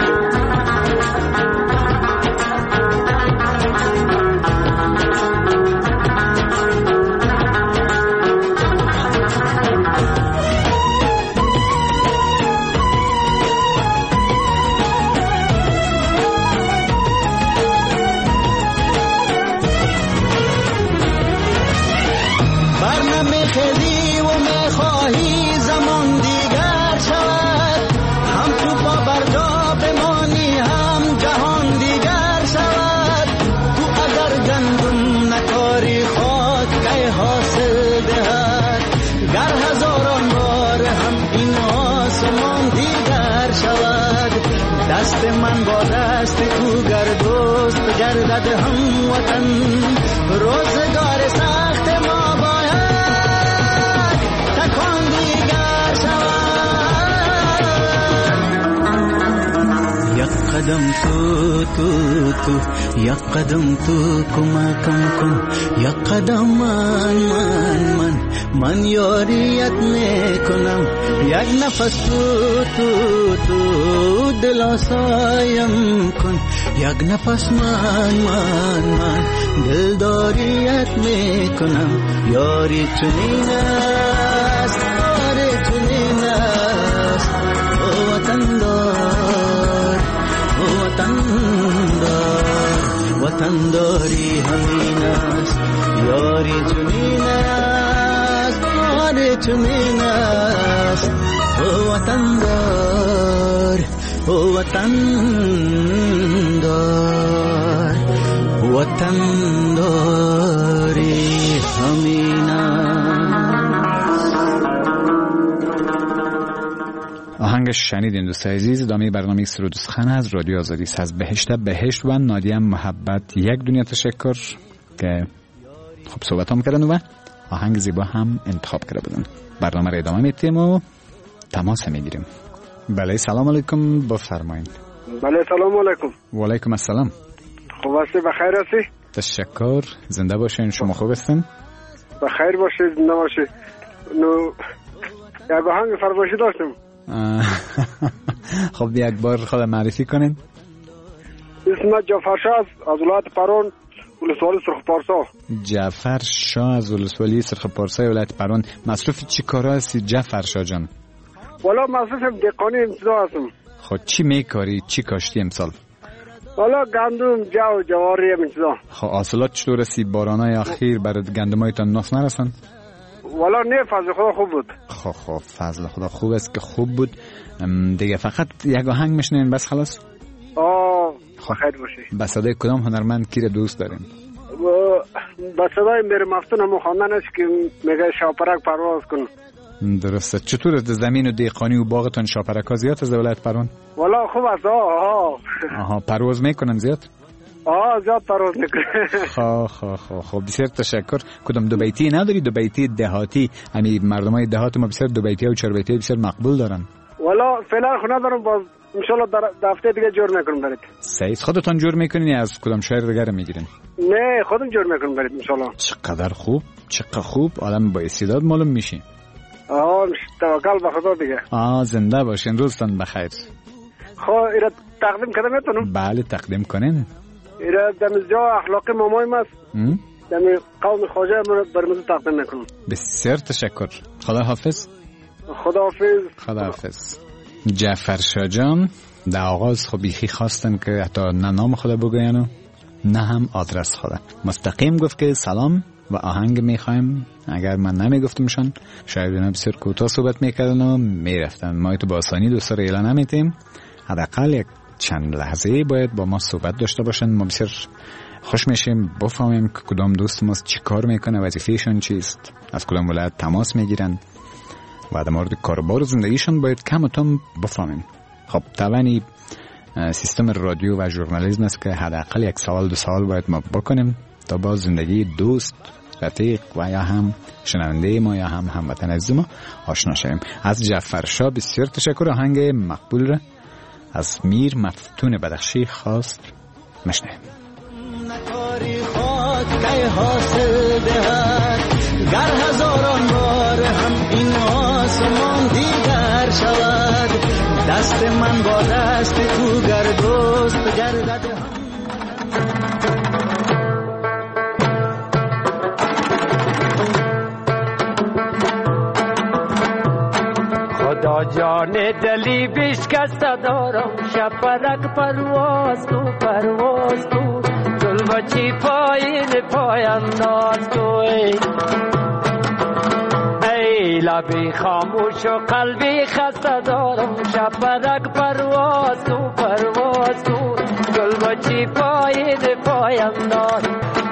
دست من با دست تو گردوست گردد هم وطن روزگار سخت ما باید تکان دیگر شود یک قدم تو تو تو یک قدم تو کما کم کن یک قدم من من من من یاریت میکنم یک نفس تو تو تو دل آسایم کن یک نفس من من من دلداریت میکنم یاری چنین است یاری چنین است او وطندار او وطندار وطنداری همین است یاری چنین است است. او وطن دار، او وطن دار، وطن داری همین آهنگش شنیدین دوستای عزیز. ادامه برنامه سرود و سخن از رادیو آزادی است. از بهشت بهشت و نادیه محبت یک دنیا تشکر که خب صحبت هم کردن و آهنگ زیبا هم انتخاب کرده بودن. برنامه را ادامه میتیم و تماس میگیریم. بله سلام علیکم، بفرمایید. بله سلام علیکم. و علیکم السلام. خوب هستی؟ بخیر هستی؟ تشکر. زنده باشین. شما خوب هستین؟ بخیر باشید، زنده باشید. نو یک آهنگ فرمایشی داشتم. خب یک بار خود معرفی کنین. اسم جعفر شاه از ولایت پرون، ولسوالی سرخپارسا. جعفر شاه از ولسوالی سرخپارسا ولایت پرون. مصروف چی کارا هستی جعفر شاه جان؟ والا مصروف دهقانی امسال هستم. خب چی میکاری؟ چی کاشتی امسال؟ والا گندم، جو، جواری امسال. خب حاصلات چطور هستی؟ بارانای اخیر برای گندمایتان ناف نرسن؟ والا نه، فضل خدا خوب بود. خب خب فضل خدا خوب است که خوب بود دیگه. فقط یک آهنگ میشنین بس خلاص؟ آه خیر باشی. با صدای کدام هنرمند کی را دوست دارین؟ با صدای میر مفتون هم خواندن است که میگه شاپرک پرواز کن. درسته. چطور از زمین و دیقانی و باغتان شاپرک ها زیاد از ولایت پرون؟ والا خوب است. آها آها پرواز میکنن زیاد؟ آه زیاد پرواز میکنه. خب خب خب خب بسیار تشکر. کدام دو بیتی نداری؟ دو بیتی دهاتی، همین مردمای دهات ما بسیار دو بیتی و چهار بیتی بسیار مقبول دارن. والا فعلا خونه دارم، باز ان شاء الله در هفته دیگه جور میکنم برات. صحیح. خودتون جور میکنین یا از کدام شهر دیگه میگیرین؟ نه خودم جور میکنم برات ان شاء الله. چقدر خوب، چقدر خوب. آدم با استعداد معلوم میشی. آه توکل به خدا دیگه. آه زنده باشین. روزتون بخیر. خب ایراد تقدیم کنم میتونم؟ بله تقدیم کنین. ایرا دمجا اخلاقی مامای ماست. دمی قوم خواجه من برمزو تقدیم میکنم. بسیار تشکر. خدا حافظ. خدا حافظ. خدا حافظ. جعفر شاه جان در آغاز خب بیخی خواستن که حتی نه نام خدا بگوین و نه هم آدرس خدا. مستقیم گفت که سلام و آهنگ میخوایم. اگر من نمیگفتمشان شاید اینا بسیار کوتاه صحبت میکردن و میرفتن. ما تو با آسانی دوستا رو اعلان نمیتیم. حداقل یک چند لحظه باید با ما صحبت داشته باشن. ما بسیار خوش میشیم بفهمیم که کدام دوست ما چی کار میکنه، وظیفهشون چیست، از کدام ولایت تماس میگیرن و در مورد کاربار زندگیشون باید کم و کم بفهمیم. خب طبعا سیستم رادیو و ژورنالیسم است که حداقل یک سوال دو سوال باید ما بکنیم تا با زندگی دوست، رفیق و یا هم شنونده ما یا هم هموطن عزیز ما آشنا شویم. از جعفر شاه بسیار تشکر. آهنگ مقبول را از میر مفتون بدخشی خواست مشنویم. نکاری خود که حاصل دهد، گر هزاران بار هم این آسمان دیگر شود. دست من با دست تو گر دوست گردد هم. خدا جان دلی بشکسته دارم، شپرک پرواز تو پرواز تو، گل بچی پایین پاینداز تو. ای لبی خاموش و قلبی خسته دارم، شپرک پرواز تو پرواز تو، گل بچی پایین پاینداز.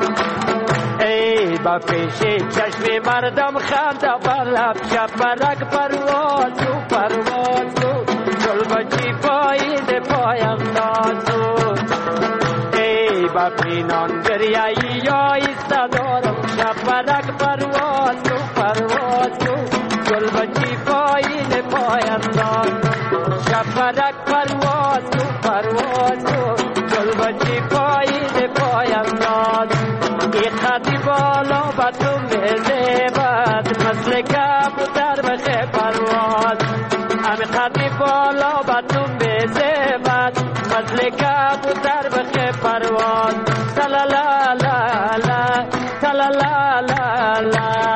ای با پیش چشم مردم خنده بر لب، شپرک پرواز تو پرواز تو، گل بچی پایین پاینداز تو. ای با پینان دریایی یا ایسته دارم، شپرک پرواز تو پرواز تو، گل بچی پایین پاینداز. شپرک پرواز تو پرواز تو، گل بچی پایین پاینداز. ای خطی بالا با تو میزیبد، مثل کبوتر بخه پرواز. امی خطی بالا با تو میزیبد، مثل کبوتر بخه پرواز. تلالا لا لا تلالا لا لا.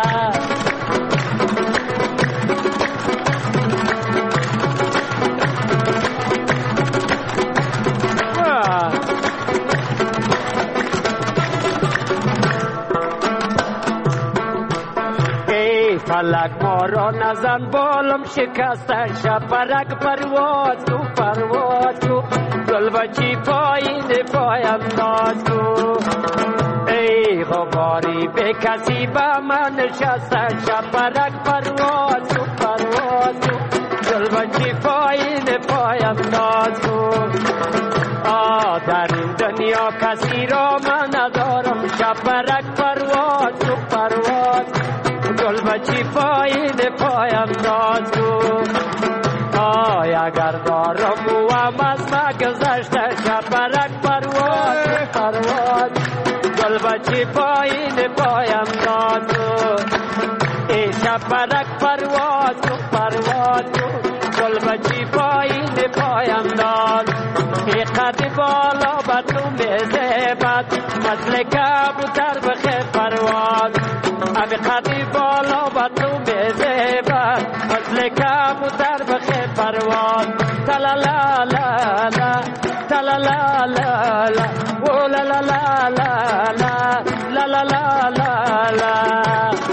فلک ما را را نزن بالم شکسته شپرک پرواز کو پرواز کو گل بچی پایین پایم ناز کو ای غباری به کسی با من نشسته شپرک پرواز کو پرواز کو گل بچی پایین پایم ناز کو آ در این دنیا کسی را من ندارم شپرک پرواز کو پرواز گل بچی پایین پایم ناز کو آی اگر دارم و هم از ما گذشته شپرک پرواز کو پرواز گل بچی پایین پایم ناز کو ای شپرک پرواز کو پرواز کو گل بچی پایین پایم ناز ای قد بالا با تو میزبد مثل کبوتر بخیر پرواز امی قد بالا با تو میزبد مثل کبوتر بخیر پرواز تلا لا لا لا تلا لا لا لا او لا لا لا لا لا لا لا لا لا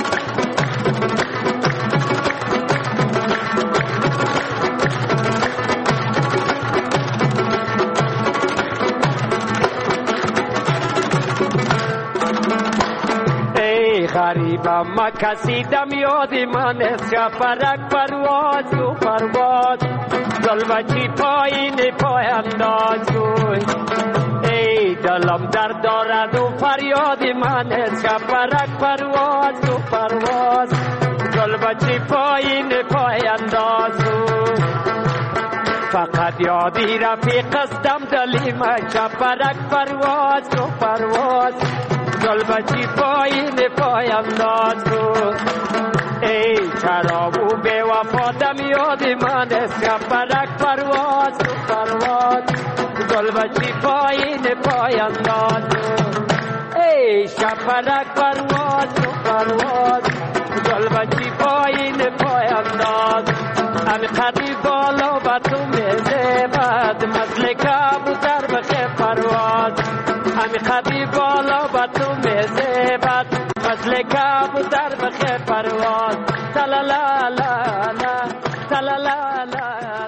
غریبم ما کسی دم یادی من است شپرک پرواز کو پرواز گل بچی پایین پایم ناز کو ای دلم درد دارد و فریادی من است شپرک پرواز کو پرواز گل بچی پایین پایم ناز کو فقط یادی رفیق استم دلی من شپرک پرواز کو پرواز گل بچی پایین پایم ناز کو ای شراب و بے وفا دم یادی من است شپرک پرواز کو پرواز گل بچی پایین پایم ناز کو ای شپرک پرواز کو پرواز گل بچی پایین پایم ناز امی قدی بالا با تو میزبد مثل کبوتر بخیر پرواز امی قدی بالا با تو میزبد مثل کبوتر بخیر پرواز تلا لا لا لا تلا لا لا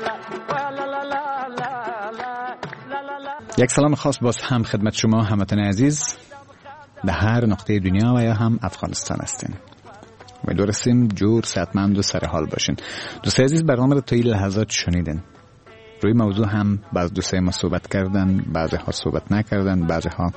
لا. یک سلام خاص باز هم خدمت شما هموطن عزیز در هر نقطه دنیا و یا هم افغانستان هستین. امیدوار هستیم جور صحتمند و سر حال باشین. دوستای عزیز برنامه رو تا این لحظات شنیدین. روی موضوع هم بعض دوستای ما صحبت کردن، بعضی ها صحبت نکردن، بعضی ها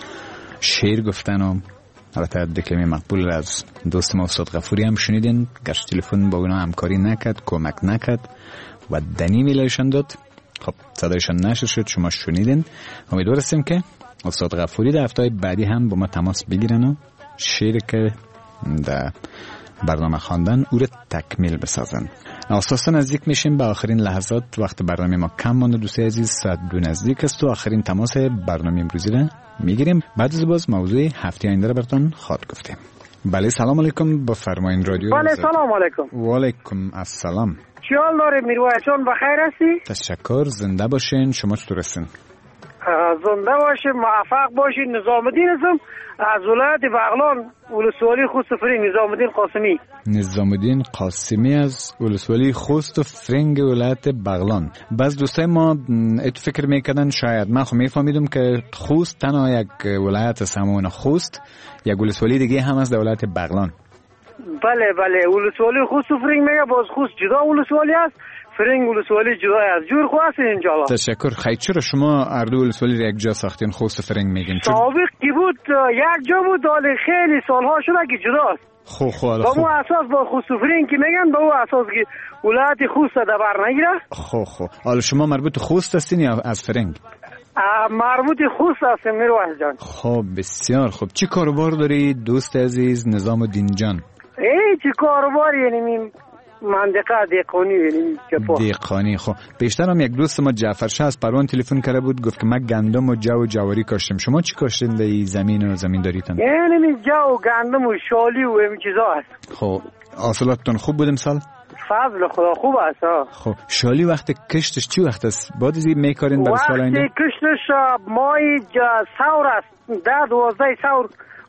شعر گفتن و البته دکلمه مقبول از دوست ما استاد غفوری هم شنیدین. گرچه تلفن با اونا همکاری نکرد، کمک نکرد و دنی میلشان داد. خب صدایشان نشر شد، شما شنیدین. امیدوار هستیم که استاد غفوری در هفته‌های بعدی هم با ما تماس بگیرن و شعر که در برنامه خواندن او رو تکمیل بسازن. اساسا نزدیک میشیم به آخرین لحظات. وقت برنامه ما کم مونده دوستای عزیز، ساعت دو نزدیک است و آخرین تماس برنامه امروزی رو میگیریم. بعد از باز موضوع هفته آینده رو براتون خواهد گفتیم. بله سلام علیکم، با فرمایین رادیو. بله سلام علیکم. و علیکم السلام. چی حال داری میروایت جان، بخیر هستی؟ تشکر، زنده باشین. شما چطور هستین؟ زنده باشین، موفق باشین. نظام الدین هستم از ولایت بغلان، ولسوالی خوست فرنگ. نظام الدین قاسمی. نظام الدین قاسمی از ولسوالی خوست و فرنگ ولایت بغلان. بعض دوستای ما ات فکر میکردن شاید من خو میفهمیدم که خوست تنها یک ولایت است، همون خوست یک ولسوالی دیگه هم از ولایت بغلان. بله بله، ولسوالی خوست و فرنگ میگه، باز خوست جدا ولسوالی است، فرنگ ولسوالی جدا است. جور خو هست انشالله. تشکر. خیلی چرا شما اردو ولسوالی را یک جا ساختین، خوست و فرنگ میگین؟ سابق کی بود یک جا بود، ولی خیلی سالها شده که جداست. خو خو با مو اساس با خوست و فرنگ که میگن، با او اساس که ولایت خوست در بر نگیره. خو خو حالا شما مربوط خوست هستین یا از فرنگ؟ مربوط خوست هستم میروایت جان. خب بسیار خوب. چی کاروبار داری دوست عزیز نظام الدین جان؟ ای چی کاروبار؟ یعنی منطقه دیقانی، یعنی چپا دیقانی. خب بیشتر هم یک دوست ما جعفر شاه از پروان تلفن کرده بود، گفت که من گندم و جو و جواری کاشتم. شما چی کاشتین در زمین و زمین داریتن؟ یعنی جو و گندم و شالی و این چیزا هست. خب حاصلاتتون خوب بود امسال؟ فضل خدا خوب است. خب شالی وقت کشتش چی وقت است؟ بعد از این میکارین برای سال آینده؟ وقتی کشتش مای سور است، ده دوازده سور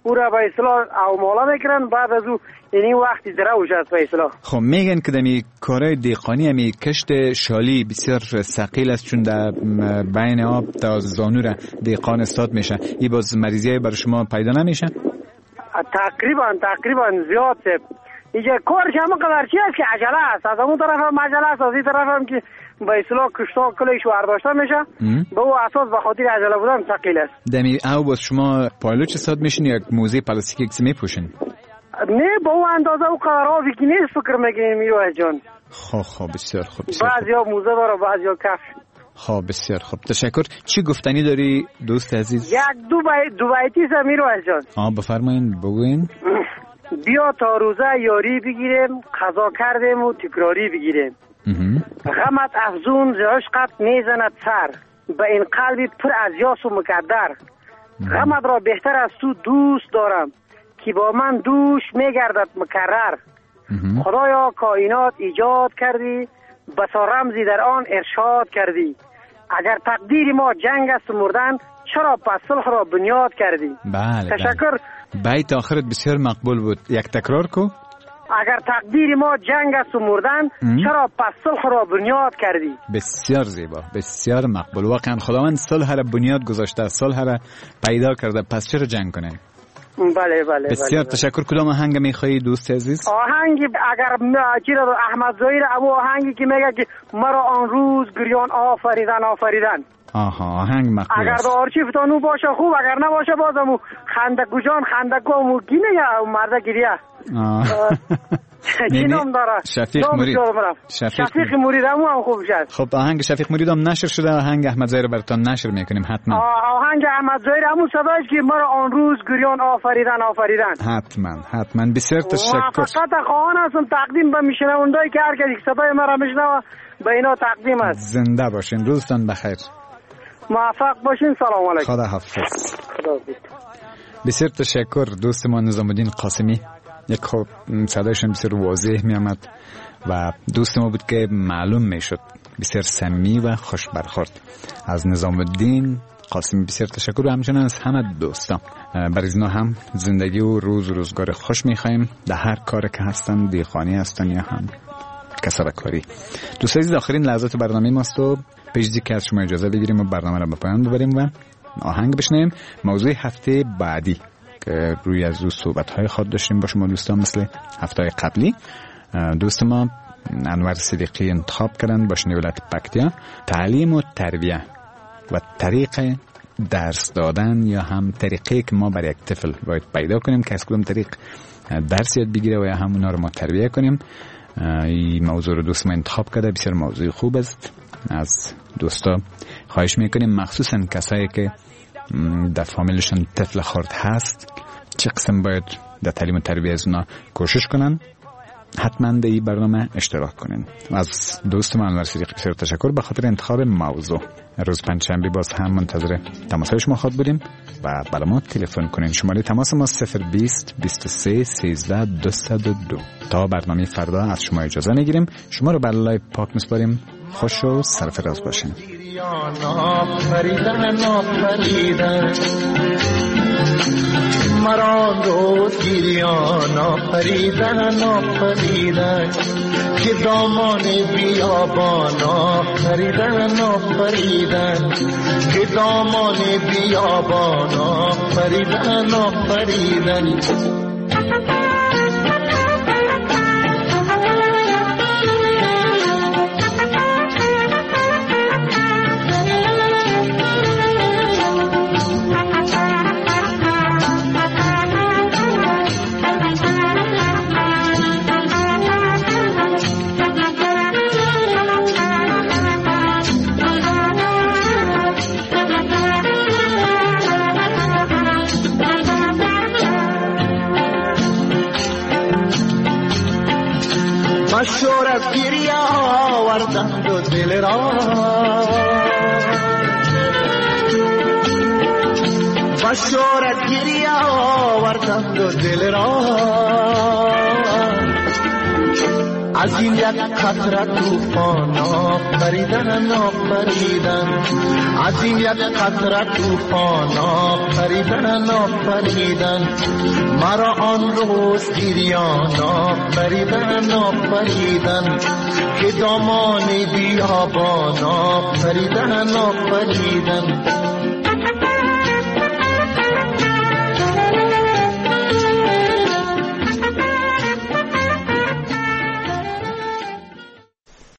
او را به اصطلاح او مالا میکنن، بعد از او یعنی وقتی دروش است به اصطلاح. خب میگن که دمی کارهای دیقانی همی کشت شالی بسیار ثقیل است، چون در بین آب تا زانو را دیقان استاد میشه. این باز مریضی برای شما پیدا نمیشه؟ تقریبا تقریبا زیاد سه اینجا کارش همه قدر چی است که عجله است، از اون طرف هم عجله است، از این طرف هم که به اصطلاح کشتا کلیش ورداشته میشه، به او اساس به خاطر عجله بودن ثقیل است. دمی او باز شما پایلوچ استاد میشین یا موزه پلاستیکی کسی میپوشین؟ نه با او اندازه او قدر آبی که نیست فکر میکنیم میروه جان. خب خب بسیار خوب بسیار بعضی ها موزه داره بعضی ها کف. خب بسیار خوب تشکر. چی گفتنی داری دوست عزیز؟ یک دو بای دو بیتی س میروه جان. آ بفرمایید بگوین. بیا تا روزه یاری بگیریم، قضا کردیم و تکراری بگیریم. غمت افزون ز عشقت میزند سر، به این قلبی پر از یاس و مقدر. غمت را بهتر از تو دوست دارم، که با من دوش میگردد مکرر. خدایا کائنات ایجاد کردی، بسا رمزی در آن ارشاد کردی. اگر تقدیر ما جنگ است و مردن، چرا پس صلح را بنیاد کردی؟ بله تشکر. بله. بیت آخرت بسیار مقبول بود، یک تکرار کو. اگر تقدیر ما جنگ است و مردن، ام. چرا پس صلح را بنیاد کردی؟ بسیار زیبا، بسیار مقبول. واقعا خداوند صلح را بنیاد گذاشته، صلح را پیدا کرده، پس چرا جنگ کنه؟ بله بله بسیار بله تشکر. کدام آهنگ میخوایی دوست عزیز؟ آهنگ اگر چیرا احمد ظاهر ابو آهنگی که میگه که مرا آن روز گریان آفریدن آفریدن. آها آهنگ مقبول اگر است. دو آرشیف تانو باشه خوب، اگر نباشه بازمو خندگو جان خندگو مو کی میگه مرده گریه. چی نام داره؟ شفیق مرید. شفیق, شفیق مرید همو هم خوب شد. خب آهنگ شفیق مرید هم نشر شده، آهنگ احمد ظاهر براتون نشر میکنیم حتما. آهنگ احمد ظاهر همون صداش که مرا آن روز گریان آفریدن آفریدن. حتما حتما. بسیار تشکر. موفقیت خواهان هستم تقدیم به میشنوندای که هر کسی صدای مرا میشنوه به اینا تقدیم است. زنده باشین، روزتان بخیر. موفق باشین. سلام علیکم. خدا حافظ. خدا بسیار تشکر دوست ما نظام الدین قاسمی. یک خب صدایشون بسیار واضح می آمد و دوست ما بود که معلوم می شد بسیار سمی و خوش برخورد. از نظام الدین قاسمی بسیار تشکر و همچنان از همه دوستان. برای اینا هم زندگی و روز و روزگار خوش می خواهیم در هر کار که هستن، دیقانی هستن یا هم کسب کاری. دوست عزیز آخرین لحظات برنامه ماست و پیشی که از شما اجازه بگیریم و برنامه را به پایان ببریم و آهنگ بشنویم. موضوع هفته بعدی که روی از او صحبت‌های خود داشتیم با شما دوستان، مثل هفته قبلی دوست ما انور صدیقی انتخاب کردن با ولایت پکتیا تعلیم و تربیت و طریق درس دادن یا هم طریقی که ما برای یک طفل باید پیدا کنیم که از کدام طریق درس یاد بگیره و یا هم اونا رو ما تربیت کنیم. این موضوع رو دوست ما انتخاب کرده، بسیار موضوع خوب است. از دوستا خواهش میکنیم مخصوصا کسایی که در فامیلشون طفل خرد هست چه قسم باید در تعلیم و تربیت از اونا کوشش کنن، حتما در این برنامه اشتراک کنین. از دوست من انور صدیقی بسیار تشکر به خاطر انتخاب موضوع. روز پنجشنبه باز هم منتظر تماس‌های شما خواهد بودیم و برای ما تلفن کنین. شماره تماس ما صفر بیست بیست و سه سیزده دویست و دو. تا برنامه فردا از شما اجازه میگیریم. شما رو به الله پاک میسپاریم. خوش و سرفراز باشین. مرا دود گیریان آفریدن آفریدن که دامان بیابان آفریدن آفریدن که دامان بیابان آفریدن آفریدن مشور از گریه آوردند و دل را مشور از گریه آوردند و دل را از این یک قطره طوفان آفریدن آفریدن از این یک قطره طوفان آفریدن آفریدن مرا آن روز گریان آفریدن آفریدن که دامان بیابان آفریدن آفریدن